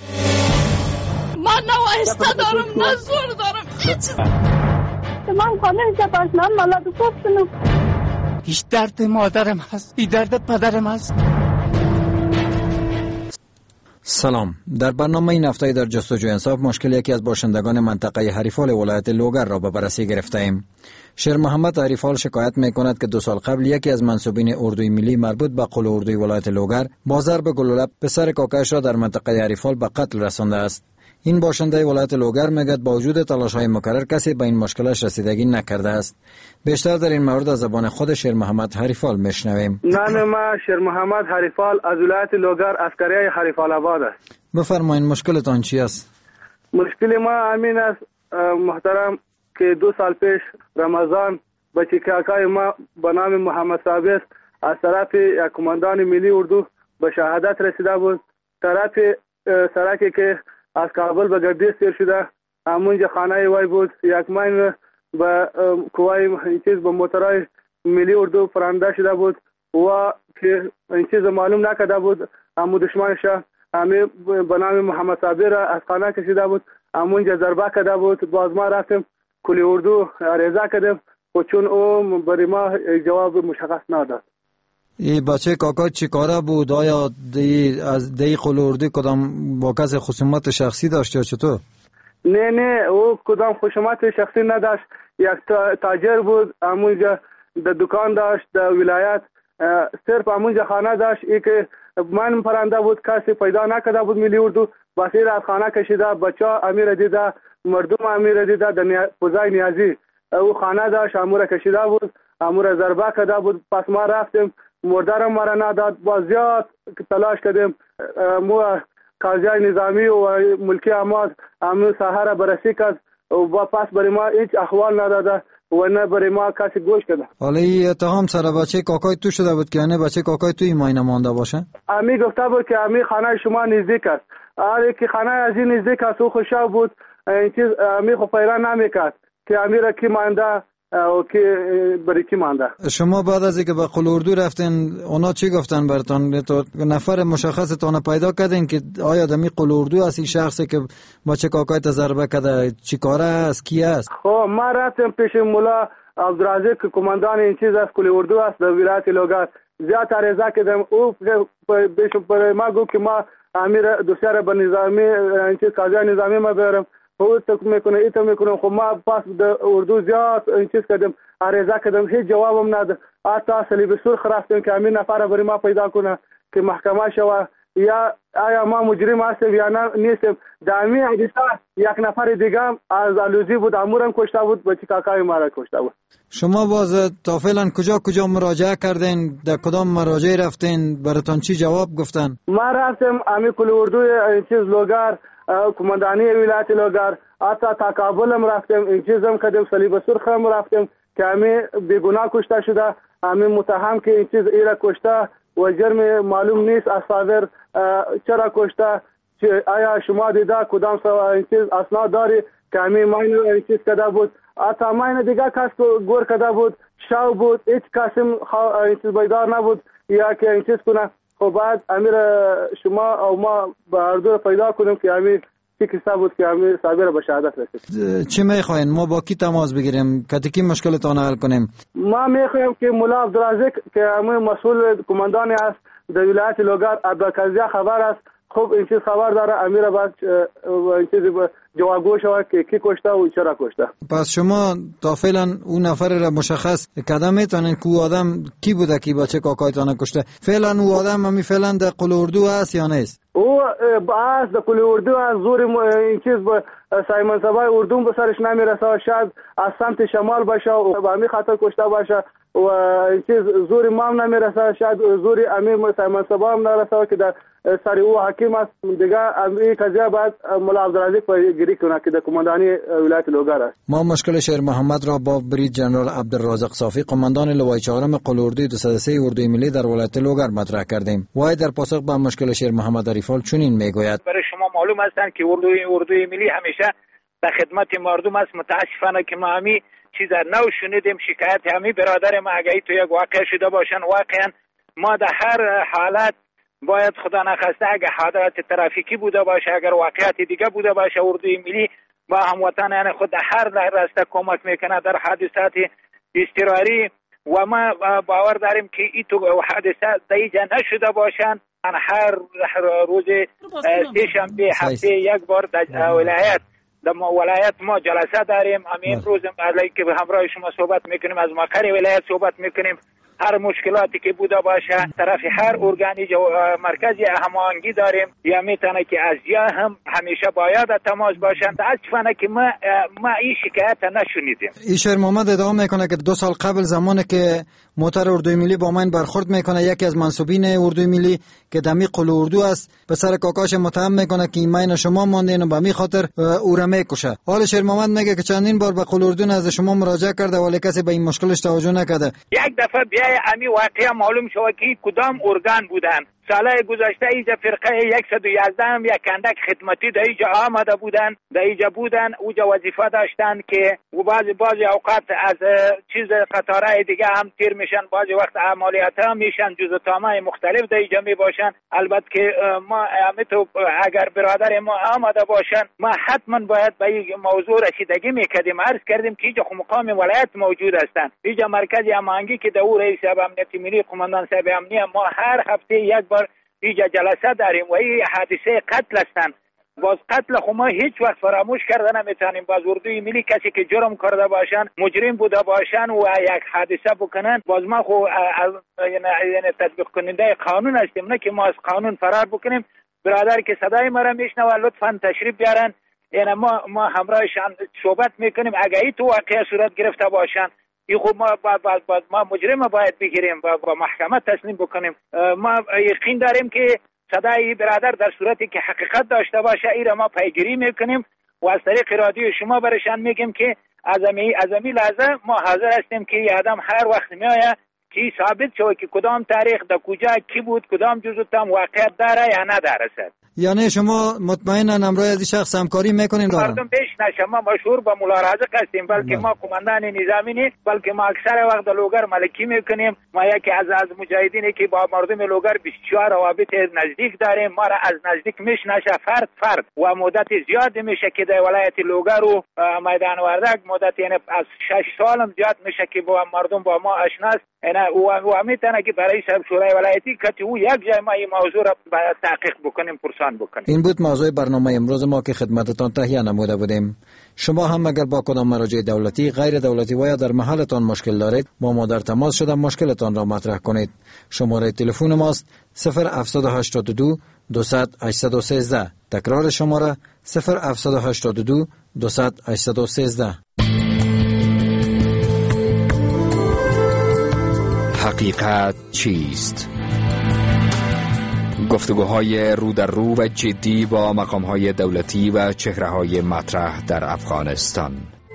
من نه آهسته دارم نه زور دارم هیچ. من خانه جباشنام مالات گفتنم. هیچ درد مادرم هست، این درد پدرم هست. سلام. در برنامه این هفته در جستجوی انصاف مشکل یکی از باشندگان منطقه حریفال ولایت لوگر را به بررسی گرفته ایم. شیر محمد حریفال شکایت می کند که 2 سال قبل یکی از منصوبین اردوی ملی مربوط به قل اردوی ولایت لوگر با ضرب گلوله پسر کاکایش را در منطقه حریفال به قتل رسانده است. این باشنده ولایت لوگر میگوید با وجود تلاش‌های مکرر کسی به این مشکلش رسیدگی نکرده است. بیشتر در این مورد از زبان خود شیر محمد حریفال میشنویم. نام ما شیر محمد حریفال از ولایت لوگر عسکری حریفال آباد است. بفرمایید مشکلتان چی است؟ مشکل ما امین است محترم که 2 سال پیش رمضان بچه کاکای ما به نام محمد صابر از طرف یک کماندان ملی اردو به شهادت رسیده بود. طرف سرکی که از کابل به گردش سیر شده همونجا خانه وای بود. یک ماین به کوای این چیز به موترهای ملی اردو فرانده شده بود و که این چیز معلوم نکرده بود همون دشمنش همه به نام محمد صابر از خانه کشیده بود. همونجا ضربه کرده بود. باز ما رفتیم کلی اردو عریضه کردیم و چون او برای ما جواب مشخص نداد. این بچه کاکا چی کاره بود؟ آیا از دی قل اردو کدام با کس خصومت شخصی داشت یا چطور؟ نه او کدام خصومت شخصی نداشت. یک تاجر بود همونجا در دکان داشت در ولایت صرف همونجا خانه داشت. ای که من پرنده بود کسی پیدا نکرده بود ملی اردو بسیر از خانه کشیده. بچه امیر دیده مردم امیر دیده در پوزای نیازی او خانه داشت امور کشیده بود امور ضربه کرده بود. پس ما رفتیم مردرم مرا نداد. با زیاد تلاش کردیم مو قاضیای نظامی و ملکی آماز امو ساحه بررسی کرد و با پس برای ما هیچ احوال نداده و نه برای ما کسی گوش کرده. حالا این اتهام سر بچه کاکای تو شده بود که یعنی بچه کاکای تو این ماینه مانده باشه؟ امی گفته بود که امی خانه شما نزدیک است. آره که خانه از این نزدیک است و خوشا بود این چیز امی خو پیران نمیکرد که امی را کی مانده و که برای کی مانده. شما بعد از اینکه به قل اردو رفتین اونا چی گفتن براتون؟ تو نفر مشخصتون پیدا کردین که آیا دمی قل اردو است این شخصی که بچه کاکای ضربه کرده چی کاره است کی است؟ خب ما رفتیم پیش مولا عبدالرازق که کماندان این چیز است قل اردو است در ولایت لوگر. زیاد عریضه کردم او به ما گفت که ما امیر دوسیار به نظامی این چیز قاضی نظامی ما برم او تک میکنه ایتو میکنه. خب ما پس در اردو زیاد این چیز کردم عریضه کردم هیچ جوابم نداد. حتی صلیب سرخ رفتیم که امین نفر برای ما پیدا کنه که محکمه شوه یا آیا ما مجرم هستیم یا نیستیم. دامی حدیثه یک نفر دیگه از آلوزی بود امورم کشته بود بچه کاکای ما را کشته بود. شما باز تا فعلا کجا مراجعه کردین؟ در کدام مراجع رفتین؟ براتون چی جواب گفتن؟ ما رفتیم امی کل اردو این چیز لوگر کماندانی ولایت لوگر حتی تا کابل هم رفتیم این چیز هم کردیم صلیب سرخ هم رفتیم که امی بیگناه کشته شده. امی متهم که این چیز ایرا کشته و جرم معلوم نیست از صادر چرا کشته آیا شما دیده کدام این چیز اسناد داری که امی ماین این چیز کرده بود. حتی ماین دیگه کس گور کرده بود شاو بود هیچ کسی این چیز بیدار نبود یا که این چیز کنه. خب بعد امیر شما او ما به هر دو پیدا کنیم که امیر چی کسا بود که امیر صابر به شهادت رسید. چی میخواین ما با کی تماس بگیریم کتی مشکلتون حل کنیم؟ ما میخوایم که مولا عبدالرازق که امیر مسئول کماندان است در ولایت لوگر عبدالقادر خبر است. خب این چیز خبر داره امیر بعد این چیز جوابگو شود که کی کشته و چرا کشته. پس شما تا فعلا اون نفر را مشخص کدام میتونین که آدم کی بوده که بچه کاکایتان کشته؟ فعلا او آدم همی فعلا در قل اردو است یا نیست؟ او باز در قل اردو از زور این چیز به سایمن سبای اردو به سرش نمیرسه شاید از سمت شمال باشه و به همین خاطر کشته باشه و این چیز زور ما هم نمیرسه شاید زور امیر سایمن سبا هم نرسه که در سری او حکیم است دیگه این قضیه بعد مولا عبدالرازق گیری کنه که در کماندانی ولایت لوگر است. ما مشکل شیر محمد را با برید جنرال عبدالرازق صافی قماندان لوای 4 قل اردوی 203 اردوی ملی در ولایت لوگر مطرح کردیم. وای در پاسخ به مشکل شیر محمد حریفال چنین میگوید: برای شما معلوم است که اردوی ملی همیشه در خدمت مردم است. متاسفانه که ما همی چیز نو شنیدیم شکایت همی برادر ما اگه تو یک واقع شده باشن واقعا ما در هر حالت باید خدا نخواسته اگر حادثه ترافیکی بوده باشه اگر واقعیت دیگه بوده باشه اردوی ملی با هموطن یعنی خود هر راسته کمک میکنه در حادثات اضطراری و ما باور داریم که این تو حادثه دیگه نشده باشن هر روز سه شنبه هفته یک بار در ولایت ما جلسه داریم. امروز علی که به همراه شما صحبت میکنیم، از مقر ولایت صحبت میکنیم. هر مشکلاتی که بوده باشه طرف هر ارگانی مرکزی هماهنگی داریم. یا میتونه که از یا هم همیشه باید تماس باشند. متاسفانه که ما این شکایت نشنیدیم. ایشر محمد ادعا میکنه که 2 سال قبل زمانی که موتر اردوی ملی با من برخورد میکنه، یکی از منصوبین اردوی ملی که دمی قل اردو است پسر کاکاش متهم میکنه که ایمین شما ماندین و به می خاطر او را میکشه. حال شیر محمد میگه که چندین بار به قل اردو از شما مراجعه کرده ولی کسی به این مشکلش توجه نکرده. یک دفعه بیای امی واقعا معلوم شود که کدام ارگان بودن. سال گذشته ایجا فرقه 111 هم یک اندک خدمتی در ایجا آمده بودن اوجا وظیفه داشتن که بعضی اوقات از چیز قطاره دیگه هم تیر میشن، بعضی وقت عملیات هم میشن، جزء تامه مختلف در ایجا می باشن. البته که ما اگر برادر ما آمده باشن ما حتما باید به این موضوع رسیدگی میکردیم. عرض کردیم که ایجا مقام ولایت موجود هستن، ایجا مرکز هماهنگی که دو رئیس امنیت ملی قماندان صاحب امنیه ما هر هفته یک بار ایجا جلسه داریم و این حادثه قتل هستن. باز قتل خو ما هیچ وقت فراموش کرده نمیتونیم. باز اردوی ملی کسی که جرم کرده باشن، مجرم بوده باشن و یک حادثه بکنن، باز ما خو یعنی تطبیق کننده قانون هستیم، نه که ما از قانون فرار بکنیم. برادر که صدای ما را میشنوه لطفا تشریف بیارن، یعنی ما همراهشان صحبت میکنیم. اگه ای تو واقعا صورت گرفته باشن این خب ما مجرم باید بگیریم و با محکمه تسلیم بکنیم. ما یقین داریم که صدای برادر در صورتی که حقیقت داشته باشه ای را ما پیگیری میکنیم و از طریق رادیو شما برشان میگیم که از امی لحظه ما حاضر هستیم که یه آدم هر وقت میآید که ثابت شود که کدام تاریخ در کجا کی بود، کدام جزء تام واقعیت داره یا نداره. یعنی شما مطمئنا امروز از این شخص همکاری میکنین؟ مردم پیش نشه ما مشهور به مولا رازق هستیم، بلکه ما قماندان نظامی نیست، بلکه ما اکثر وقت لوگر ملکی میکنیم. ما یکی از مجاهدینی که با مردم لوگر بسیار روابط نزدیک داریم. ما را از نزدیک میشناسه فرد و مدت زیاد میشه که در ولایت لوگر و میدان وردک مدت یعنی از 6 سالم زیاد میشه که با مردم با ما آشناست. و میتونه که برای صاحب شورای ولایتی که او یک جای ما این موضوع را تحقیق بکنیم، پرسان بکنیم. این بود موضوع برنامه امروز ما که خدمتتان تهیه نموده بودیم. شما هم اگر با کدام مراجع دولتی، غیر دولتی و یا در محلتان مشکل دارید با ما در تماس شده مشکلتان را مطرح کنید. شماره تلفن ماست 0782 200 813. تکرار شماره 0782 200 813. حقیقت چیست؟ گفتگوهای رو در رو و جدی با مقامهای دولتی و چهره‌های مطرح در افغانستان.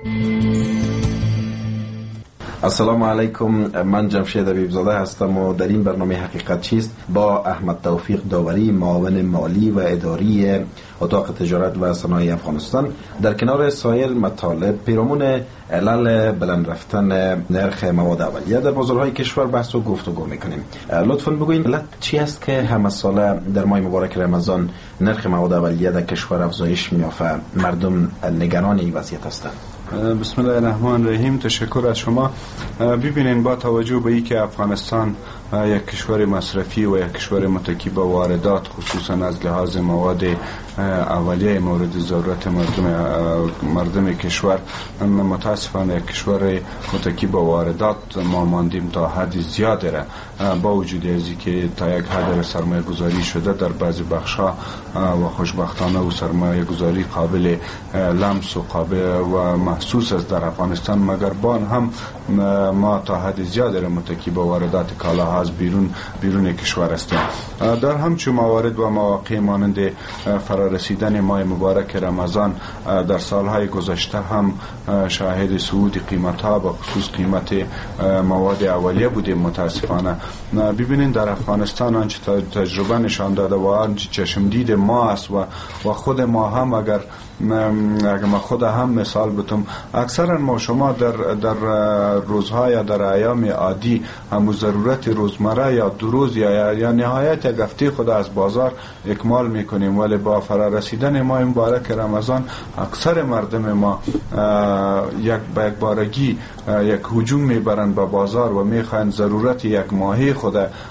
السلام علیکم، من جمشید حبیبزاده هستم و در این برنامه حقیقت چیست با احمد توفیق داوری، معاون مالی و اداری اتاق تجارت و صنایع افغانستان، در کنار سایر مطالب پیرامون علل بلند رفتن نرخ مواد اولیه در بازارهای کشور بحث و گفتگو میکنیم. لطفاً بگوین علت چی است که همه ساله در ماه مبارک رمضان نرخ مواد اولیه در کشور افزایش می‌یافته؟ مردم نگران این وضعیت هستند. بسم الله الرحمن الرحیم. تشکر از شما. ببینین با توجه به اینکه افغانستان یک کشور مصرفی و یک کشور متکی به واردات خصوصا از لحاظ مواد اولیه مورد ضرورت مردم کشور، متاسفانه یک کشور متکی به واردات ما ماندیم تا حد زیاده را، با وجود از اینکه تا یک حد سرمایه گذاری شده در بعضی بخش‌ها و خوشبختانه و سرمایه گذاری قابل لمس و قابل و محسوس است در افغانستان، مگر بان هم ما تا حد زیاده را متکی به واردات کالاها از بیرون کشور هستیم. در همچون موارد و مواقع مانند فرارسیدن ماه مبارک رمضان در سالهای گذشته هم شاهد صعود قیمت‌ها به خصوص قیمت مواد اولیه بودیم. متاسفانه ببینید در افغانستان آنچه تجربه نشان داده و آنچه چشم دید ما است و خود ما هم اگر ما خود هم مثال بتم، اکثرا ما شما در روزها یا در ایام عادی هم ضرورت روزمره یا دو روز یا نهایت یک هفته خود از بازار اکمال میکنیم، ولی با فرارسیدن ماه مبارک رمضان اکثر مردم ما یک بارگی یک هجوم میبرند به بازار و میخواهند ضرورت یک ماهی خود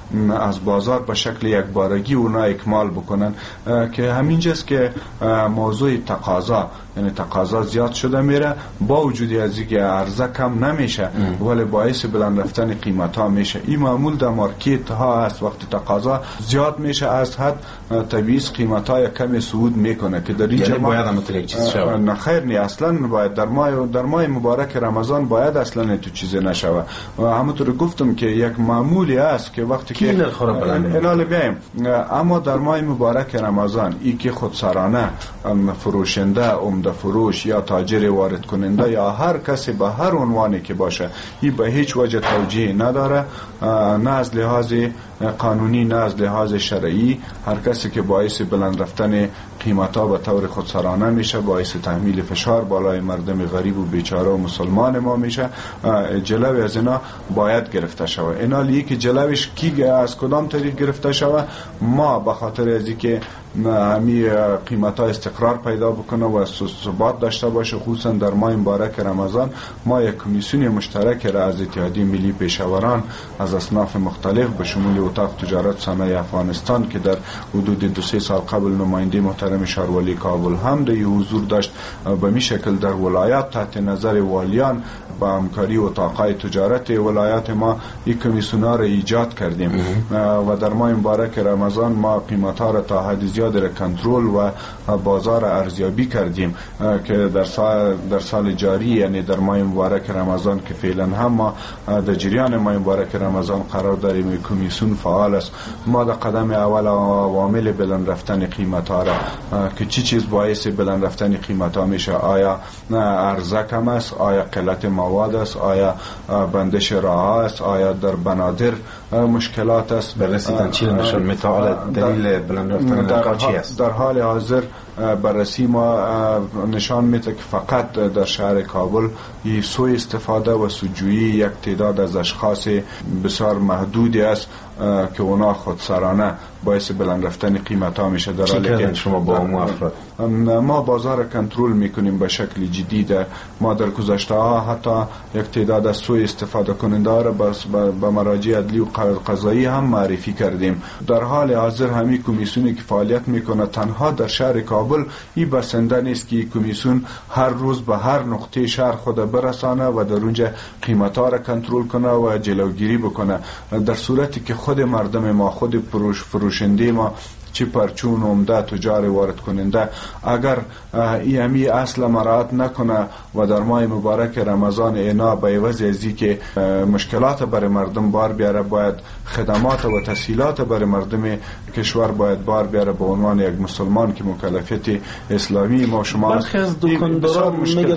از بازار به شکل یک بارگی اونا اکمال بکنن که همینجاست که موضوع تقاضا، یعنی تقاضا زیاد شده میره با وجود از اینکه عرضه کم نمیشه ولی باعث بلند رفتن قیمت ها میشه. این معمول در مارکت ها است، وقتی تقاضا زیاد میشه از حد طبیعی قیمت های کم صعود میکنه که در اینجا باید هم یک چیز شود. نه خیر نه، اصلا باید در ماه مبارک رمضان باید اصلا تو چیز نشوه. و همونطور گفتم که یک معمولی است که وقتی که انال بیایم، اما در ماه مبارک رمضان ای که خودسرانه فروشنده، عمده فروش یا تاجر وارد کننده یا هر کسی به هر عنوانی که باشه، این به هیچ وجه توجیه نداره، نه از لحاظ قانونی نه از لحاظ شرعی. هر کسی که باعث بلند رفتن قیمتا به طور خودسرانه میشه، باعث تحمیل فشار بالای مردم غریب و بیچاره و مسلمان ما میشه، جلوی از اینا باید گرفته شود. اینا لیه که جلوش کی از کدام طریق گرفته شود؟ ما به خاطر از اینکه همی قیمتا استقرار پیدا بکنه و ثبات داشته باشه، خصوصا در ماه مبارک رمضان، ما یک کمیسیون مشترک را از اتحادیه ملی پیشوران از اصناف مختلف به شمول اتاق تجارت صنایع افغانستان که در حدود 2-3 سال قبل نماینده محترم شارولی کابل هم در حضور داشت، به می شکل در ولایات تحت نظر والیان با همکاری اتاقای تجارت ولایات ما این کمیسیونا را ایجاد کردیم و در ماه مبارک رمضان ما قیمت ها را تا حد زیاد را کنترل و بازار ارزیابی کردیم که در سال جاری، یعنی در ماه مبارک رمضان که فعلا هم ما در جریان ماه مبارک رمضان قرار داریم، کمیسیون فعال است. ما در قدم اول عوامل بلند رفتن قیمت ها را که چی چیز باعث بلند رفتن قیمت ها میشه، آیا عرضه کم است، آیا قلت مواد است، آیا بندش راه است، آیا در بنادر مشکلات است، بررسیدن چی نشون میتونه دلیل بلند رفتن چی است. در حال حاضر بررسی ما نشان میده که فقط در شهر کابل سوء استفاده و سودجویی یک تعداد از اشخاص بسیار محدودی است که اونا خودسرانه باعث بلند رفتن قیمت ها میشه. در حالی که شما با اون افراد ما بازار کنترل میکنیم به شکل جدید. ما در گذشته ها حتی یک تعداد از سوء استفاده کننده ها را به مراجع عدلی و قضایی هم معرفی کردیم. در حال حاضر همین کمیسیونی که فعالیت میکنه تنها در شهر کابل این بسنده نیست که کمیسیون هر روز به هر نقطه شهر خود برسانه و در اونجا قیمت ها را کنترل کنه و جلوگیری بکنه. در صورتی که خود مردم ما، خود فروشنده ما، چی پرچون عمده تجار وارد کننده، اگر ایمی اصل مراعات نکنه و در ماه مبارک رمضان اینا به عوض ازی که مشکلات برای مردم بار بیاره، باید خدمات و تسهیلات برای مردم کشور باید بار بیاره به عنوان یک مسلمان که مکلفیت اسلامی ما شما. برخی از دکانداران میگن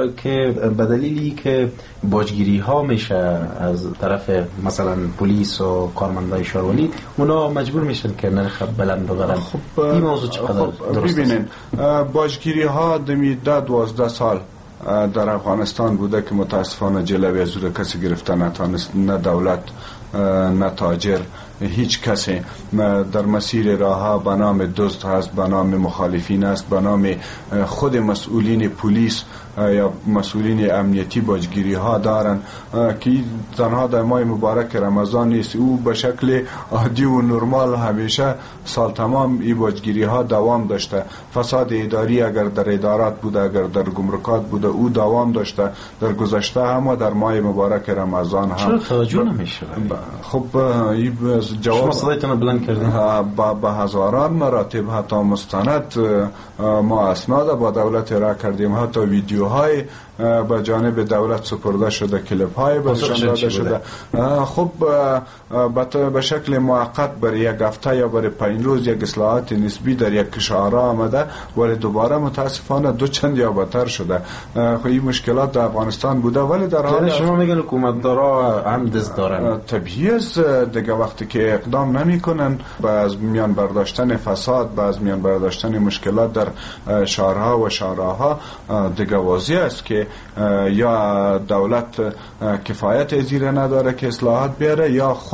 که به دلیلی که باجگیری ها میشه از طرف مثلا پلیس و کارمندای شارولی، اونا مجبور میشن که نرخ بلند ببرن. این موضوع چقدر درست است؟ ببینین، باجگیری ها دمی 12 سال در افغانستان بوده که متاسفانه جلوی از او کسی گرفته نتانست، نه دولت نه تاجر، هیچ کسی. در مسیر راه به نام دزد هست، به نام مخالفین است، به نام خود مسئولین پلیس یا مسئولین امنیتی باجگیری ها دارن که تنها در ماه مبارک رمضان نیست، او به شکل عادی و نرمال همیشه سال تمام این باجگیری ها دوام داشته. فساد اداری اگر در ادارات بوده، اگر در گمرکات بوده، او دوام داشته در گذشته هم در ماه مبارک رمضان هم. چرا توجه نمیشه؟ خب جواب شما صدایتون بلند کردین. با هزاران مراتب حتی مستند ما اسناد با دولت را کردیم، حتی ویدیوهای به جانب دولت سپرده شده، کلیپ های بهشان داده شده. خب به شکل موقت برای یک هفته یا برای 5 روز یک اصلاحات نسبی در یک کشور آمده، ولی دوباره متاسفانه دو چند یا بدتر شده. خب این مشکلات در افغانستان بوده، ولی در حال شما میگن حکومت دارا هم دست دارن. طبیعی است دیگه، وقتی که اقدام نمیکنن به از میان برداشتن فساد، به از میان برداشتن مشکلات در شهرها و شهرها، دیگه واضح است که یا دولت کفایت ازیره نداره که اصلاحات بیاره، یا خود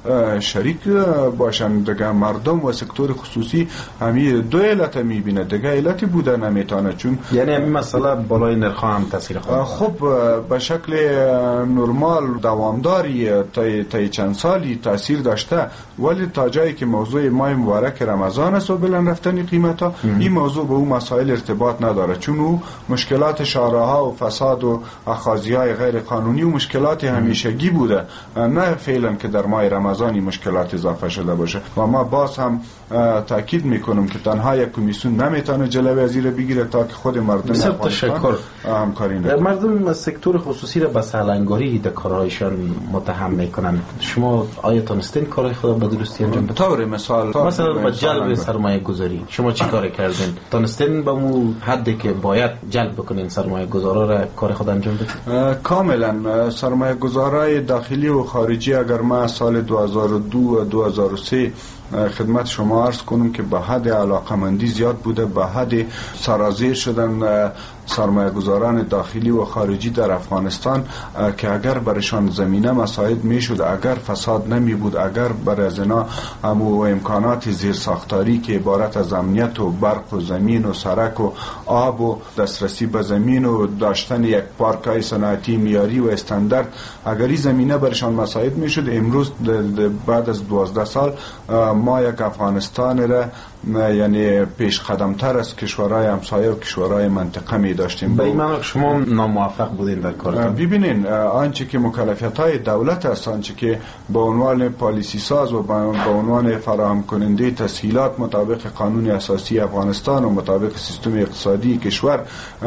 شریک باشن دیگه. مردم و سکتور خصوصی همین دو علت میبینه دیگه، علتی بوده نمیتونه. چون یعنی همین مسئله بالای نرخ هم تاثیر خواهد. خب به شکل نرمال دوامداری تا چند سالی تاثیر داشته، ولی تا جایی که موضوع ماه مبارک رمضان است و بلند رفتن قیمت ها، این موضوع به اون مسائل ارتباط نداره، چون او مشکلات شارع‌ها و فساد و اخاذی‌های غیر قانونی و مشکلات همیشگی بوده، نه فعلا که در ماه رمضانی مشکلات اضافه شده باشه. و ما باز هم تاکید میکنم که تنها یک کمیسیون نمیتونه جلوی از این بگیره تا که خود مردم تشکر همکاری نکنه. مردم سکتور خصوصی را به سرلنگاری در کارهایشان متهم میکنن. شما آیا تونستین کارهای خود به درستی انجام بدید؟ طور مثلا به جلب سرمایه گذاری شما چی کار کردین؟ تونستین به اون حدی که باید جلب بکنین سرمایه گذارا را کار خود انجام بدید؟ کاملا سرمایه گذارای داخلی و خارجی، اگر ما سال 2002 و 2003 خدمت شما عرض کنم که به حد علاقمندی زیاد بوده، به حد سرازیر شدن سرمایه گذاران داخلی و خارجی در افغانستان که اگر برشان زمینه مساعد می شد، اگر فساد نمی بود، اگر بر از اینا همو امکانات زیر ساختاری که عبارت از امنیت و برق و زمین و سرک و آب و دسترسی به زمین و داشتن یک پارکای صنعتی معیاری و استاندارد، اگر این زمینه برشان مساعد می شد، امروز بعد از 12 سال ما یک افغانستان را یعنی پیش قدمتر از کشورهای همسایه و کشورهای منطقه می داشتیم. به این معنی شما ناموفق بودین در کارتان؟ ببینین آنچه که مکلفیت های دولت است، آنچه که به عنوان پالیسی ساز و به عنوان فراهم کننده تسهیلات مطابق قانون اساسی افغانستان و مطابق سیستم اقتصادی کشور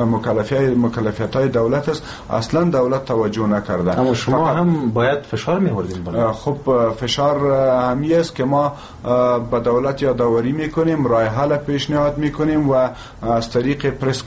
مکلفیت های دولت است، اصلا دولت توجه نکرده. اما شما هم باید فشار می‌آوردین بالا. خب فشار همی است که ما به دولت یادآوری میکنیم، راه حل پیشنهاد میکنیم و از طریق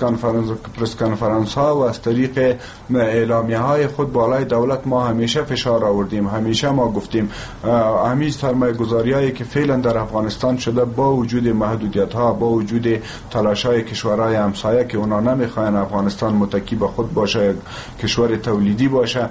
پرس کنفرانس ها و از طریق اعلامیه های خود بالای دولت ما همیشه فشار آوردیم. همیشه ما گفتیم همین سرمایه گذاری هایی که فعلا در افغانستان شده، با وجود محدودیت ها، با وجود تلاش های کشورهای همسایه که اونا نمیخواین افغانستان متکی به خود باشه، کشور تولیدی باشه،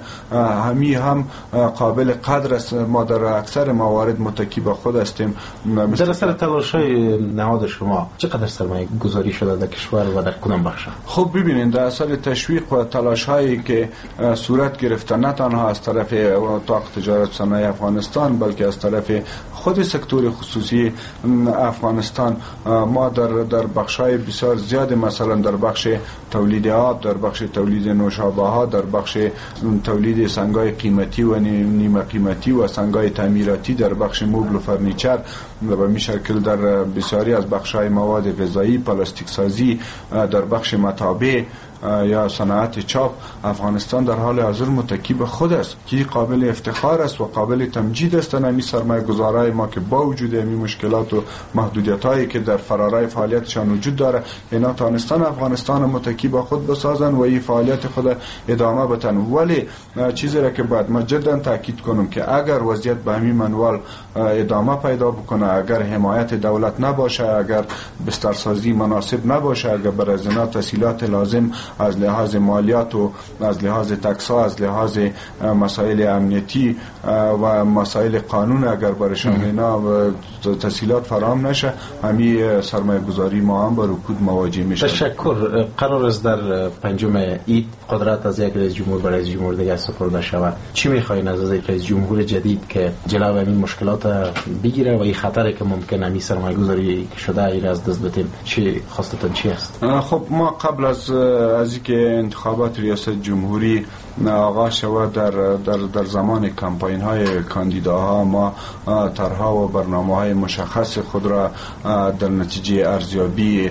هم قابل قدر است. ما در اکثر موارد متکی به خود هستیم. در اثر تلاش های نهاد شما چقدر سرمایه گذاری شده در کشور و در کدام بخش؟ خب ببینید، در اثر تشویق و تلاش هایی که صورت گرفته، نه تنها از طرف اتاق تجارت صنایع افغانستان بلکه از طرف خود سکتور خصوصی افغانستان، ما در بخش‌های بسیار زیاد، مثلا در بخش تولید آب، در بخش تولید نوشابه ها، در بخش تولید سنگای قیمتی و نیمه قیمتی و سنگای تعمیراتی، در بخش مبل و فرنیچر، و به شکل در بسیاری از بخش‌های مواد غذایی، پلاستیک سازی، در بخش مطابع یا صنعت چاپ، افغانستان در حال حاضر متکی به خود است که قابل افتخار است و قابل تمجید است. نمی سرمایه گذارای ما که با وجود این مشکلات و محدودیت هایی که در فرارای فعالیتشان وجود داره، اینا تانستان افغانستان متکی به خود بسازن و این فعالیت خود ادامه بدن. ولی چیزی را که باید ما جدا تاکید کنم که اگر وضعیت به همین منوال ادامه پیدا بکنه، اگر حمایت دولت نباشه، اگر بسترسازی مناسب نباشه، اگر بر از اینا تسهیلات لازم از لحاظ مالیات و از لحاظ تکس ها، از لحاظ مسائل امنیتی و مسائل قانون اگر برشان اینا تسهیلات فراهم نشه، همین سرمایه گذاری ما هم با رکود مواجه میشه. تشکر. قرار است در 5 عید قدرت از یک رئیس جمهور به رئیس جمهور دیگه سپرده شود. چی میخواین از رئیس جمهور جدید که جلوی این مشکلات بگیره و این خطری که ممکنه همین سرمایه گذاری شده ای را از دست بدیم، چی خواستتون چی است؟ خب ما قبل از اینکه انتخابات ریاست جمهوری آغاز شود، در زمان کمپاین های کاندیداها ما طرح‌ها و برنامه‌های مشخص خود را در نتیجه ارزیابی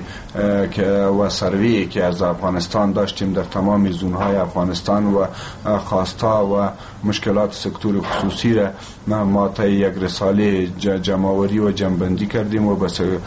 و سروی که از افغانستان داشتیم در تمام زون‌های افغانستان و خواستا و مشکلات سکتور خصوصی را ما تا یک رساله جمع‌آوری و جمع‌بندی کردیم و به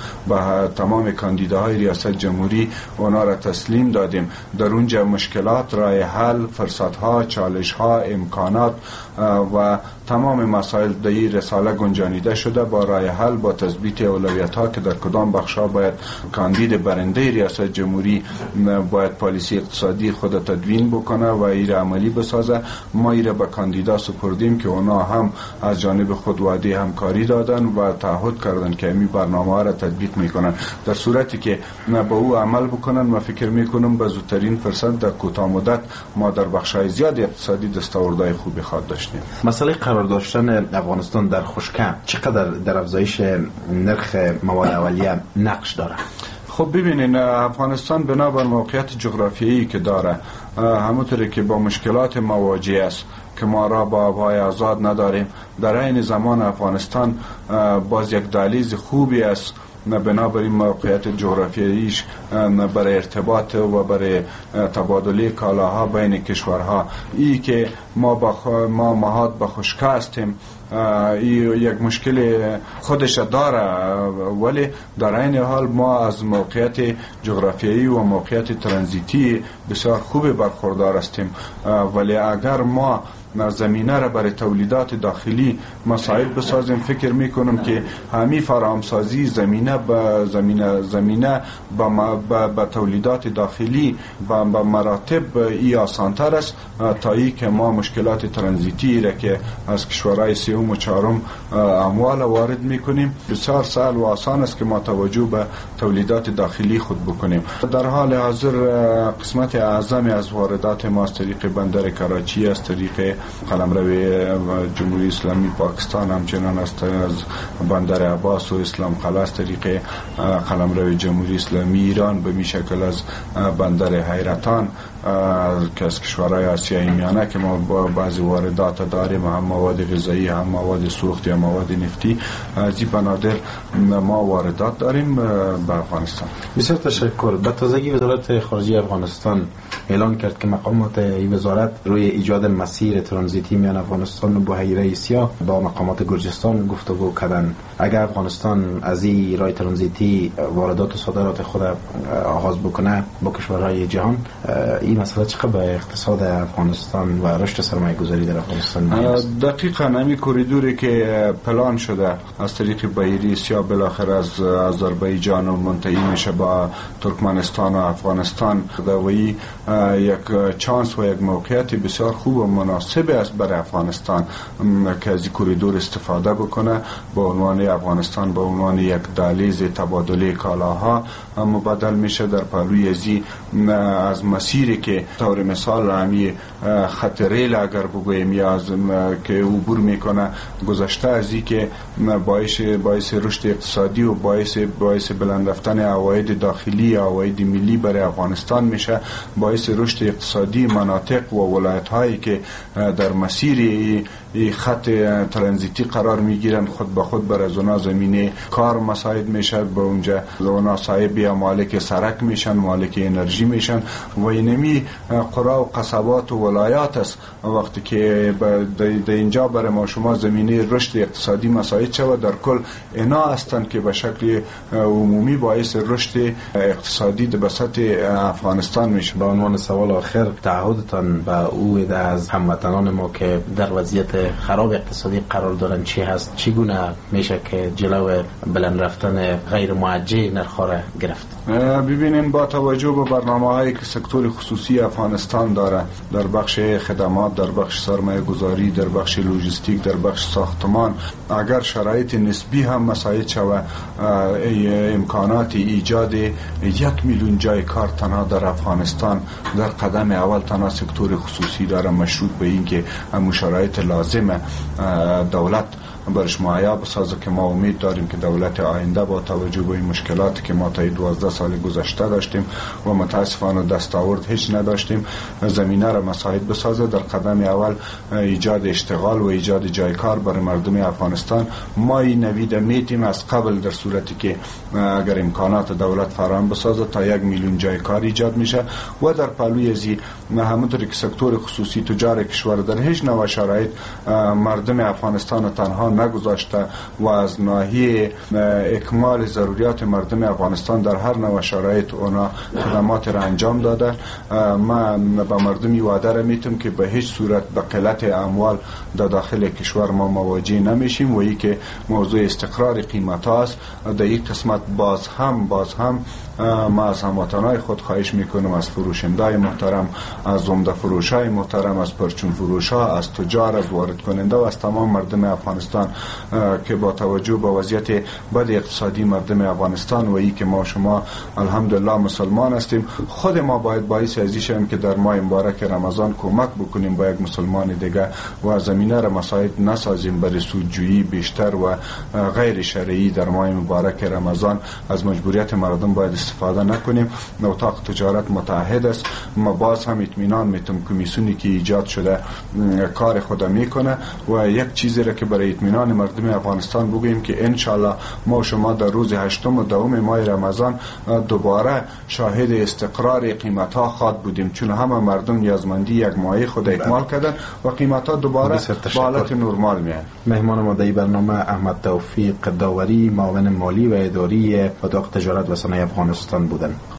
تمام کاندیداهای ریاست جمهوری اونا را تسلیم دادیم. در اونجا مشکلات، راه حل، فرصت‌ها، چالش‌ها، امکانات و تمام مسائل در این رساله گنجانیده شده با رای حل، با تثبیت اولویت ها که در کدام بخشا باید کاندید برنده ریاست جمهوری باید پالیسی اقتصادی خود تدوین بکنه و این عملی بسازه. ما این به کاندیدا سپردیم که اونا هم از جانب خود وعده همکاری دادن و تعهد کردن که این برنامه ها را تطبیق میکنن. در صورتی که به او عمل بکنن ما فکر میکنم به زودترین فرصت در کوتاه مدت ما در بخشای زیاد اقتصادی دستاوردهای خوبی خواهد داشتیم. مسئله قرار داشتن افغانستان در خشکه چقدر در افزایش نرخ مواد اولیه نقش داره؟ خب ببینین افغانستان بنابر موقعیت جغرافیایی که داره همونطوری که با مشکلات مواجه است که ما را با آبهای آزاد نداریم، در این زمان افغانستان باز یک دهلیز خوبی است بنابراین موقعیت جغرافیاییش برای ارتباط و برای تبادله کالاها بین کشورها. ای که ما مهاد به خشکه هستیم یک مشکل خودش داره، ولی در این حال ما از موقعیت جغرافیایی و موقعیت ترانزیتی بسیار خوب برخوردار هستیم. ولی اگر ما زمینه را برای تولیدات داخلی مساعد بسازیم، فکر میکنم که همین فراهمسازی زمینه به تولیدات داخلی و به مراتب ای آسانتر است تا ای که ما مشکلات ترانزیتی را که از کشورهای سوم و چهارم اموال وارد میکنیم بسیار سهل و آسان است که ما توجه به تولیدات داخلی خود بکنیم. در حال حاضر قسمت اعظمی از واردات ما از طریق بندر کراچی، از طریق قلمرو جمهوری اسلامی پاکستان، همچنان از بندر عباس و اسلام قلعه از طریق قلمرو جمهوری اسلامی ایران به شکل از بندر حیرتان که از کشورهای آسیای میانه که ما با بعضی واردات داریم، هم مواد غذایی، هم مواد سوختی، هم مواد نفتی. از این بنادر ما واردات داریم به افغانستان. بسیار تشکر. به تازگی وزارت خارجه افغانستان اعلان کرد که مقامات این وزارت روی ایجاد مسیر ترانزیتی میان افغانستان و بحیره سیاه با مقامات گرجستان گفتگو کردن. اگر افغانستان از این راه ترانزیتی واردات و صادرات خود آغاز بکنه با کشورهای جهان، این مسئله چقدر به اقتصاد افغانستان و رشد سرمایه گذاری در افغانستان می‌رسد؟ دقیقاً همین کوریدوری که پلان شده از طریق بحیره سیاه بالاخره از آذربایجان منتهی میشه با ترکمنستان و افغانستان و یک چانس و یک موقعیت بسیار خوب و مناسب است برای افغانستان که از این کوریدور استفاده بکنه به عنوان افغانستان به عنوان یک دهلیز تبادله کالاها مبادل میشه در پهلوی از مسیری که طور مثال همین خط ریل اگر بگوییم یا که عبور میکنه گذشته از این که باعث رشد اقتصادی و باعث بلند رفتن عواید داخلی عواید ملی برای افغانستان میشه، باعث رشد اقتصادی مناطق و ولایت هایی که در مسیر خط ترانزیتی قرار میگیرن خود به خود بر از اونا زمینه کار مساعد میشه، به اونجا اونا صاحب یا مالک سرک میشن، مالک انرژی میشن و اینمی قرا و قصبات و ولایات است. وقتی که در اینجا برای ما شما زمینه رشد اقتصادی مساعد شود، در کل اینا هستند که به شکل عمومی باعث رشد اقتصادی در سطح افغانستان میشه. به عنوان سوال آخر، تعهدتان به او از هموطنان ما که در وضعیت خراب اقتصادی قرار دارن چی هست؟ چگونه میشه که جلو بلند رفتن غیر موجه نرخ را گرفت؟ ببینین با توجه به برنامه‌هایی که سکتور خصوصی افغانستان داره در بخش خدمات، در بخش سرمایه گذاری، در بخش لوجستیک، در بخش ساختمان، اگر شرایط نسبی هم مساعد شود امکانات ایجاد 1 میلیون جای کار تنها در افغانستان در قدم اول تنها سکتور خصوصی داره، مشروط به این که هم شرایط لازم دولت برش مهیا بسازه که ما امید داریم که دولت آینده با توجه به این مشکلاتی که ما تا 12 سال گذشته داشتیم و متاسفانه دستاورد هیچ نداشتیم زمینه را مساعد بسازه. در قدم اول ایجاد اشتغال و ایجاد جای کار برای مردم افغانستان. ما این نوید میتیم از قبل در صورتی که اگر امکانات دولت فراهم بسازه تا 1 میلیون جای کار ایجاد میشه و در پهلوی ازی همونطوری که سکتور خصوصی تجار کشور در هیچ نوع شرایط مردم افغانستان تنها نگذاشته و از ناحیه اکمال ضروریات مردم افغانستان در هر نوع شرایط اونا خدمات را انجام داده. من به مردمی وعده را میتم که به هیچ صورت به قلت اموال در داخل کشور ما مواجه نمیشیم و ای که موضوع استقرار قیمت است. در این قسمت باز هم ما از هموطنای خود خواهش میکنم، از فروشندای محترم، از عمده فروشای محترم، از پرچون فروشا، از تجار، از وارد کننده و از تمام مردم افغانستان که با توجه به وضعیت بد اقتصادی مردم افغانستان و ای که ما شما الحمدلله مسلمان هستیم، خود ما باید باعث ازی شویم که در ماه مبارک رمضان کمک بکنیم با یک مسلمان دیگه و زمینه را مساعد نسازیم برای سودجویی بیشتر و غیر شرعی. در ماه مبارک رمضان از مجبوریت مردم باید استفاده نکنیم. اتاق تجارت متعهد است. ما باز هم اطمینان میتم کمیسیونی که ایجاد شده کار خود میکنه و یک چیزی را که برای اطمینان مردم افغانستان بگوییم که انشالله ما شما در روز 8 و 2 ماه رمضان دوباره شاهد استقرار قیمت ها خواهد بودیم، چون همه مردم نیازمندی یک ماهی خود اکمال کردن و قیمت ها دوباره به حالت نرمال میاد. مهمان ما در برنامه احمد توفیق داوری، معاون مالی و اداری اتاق تجارت و صنایع افغانستان بودن.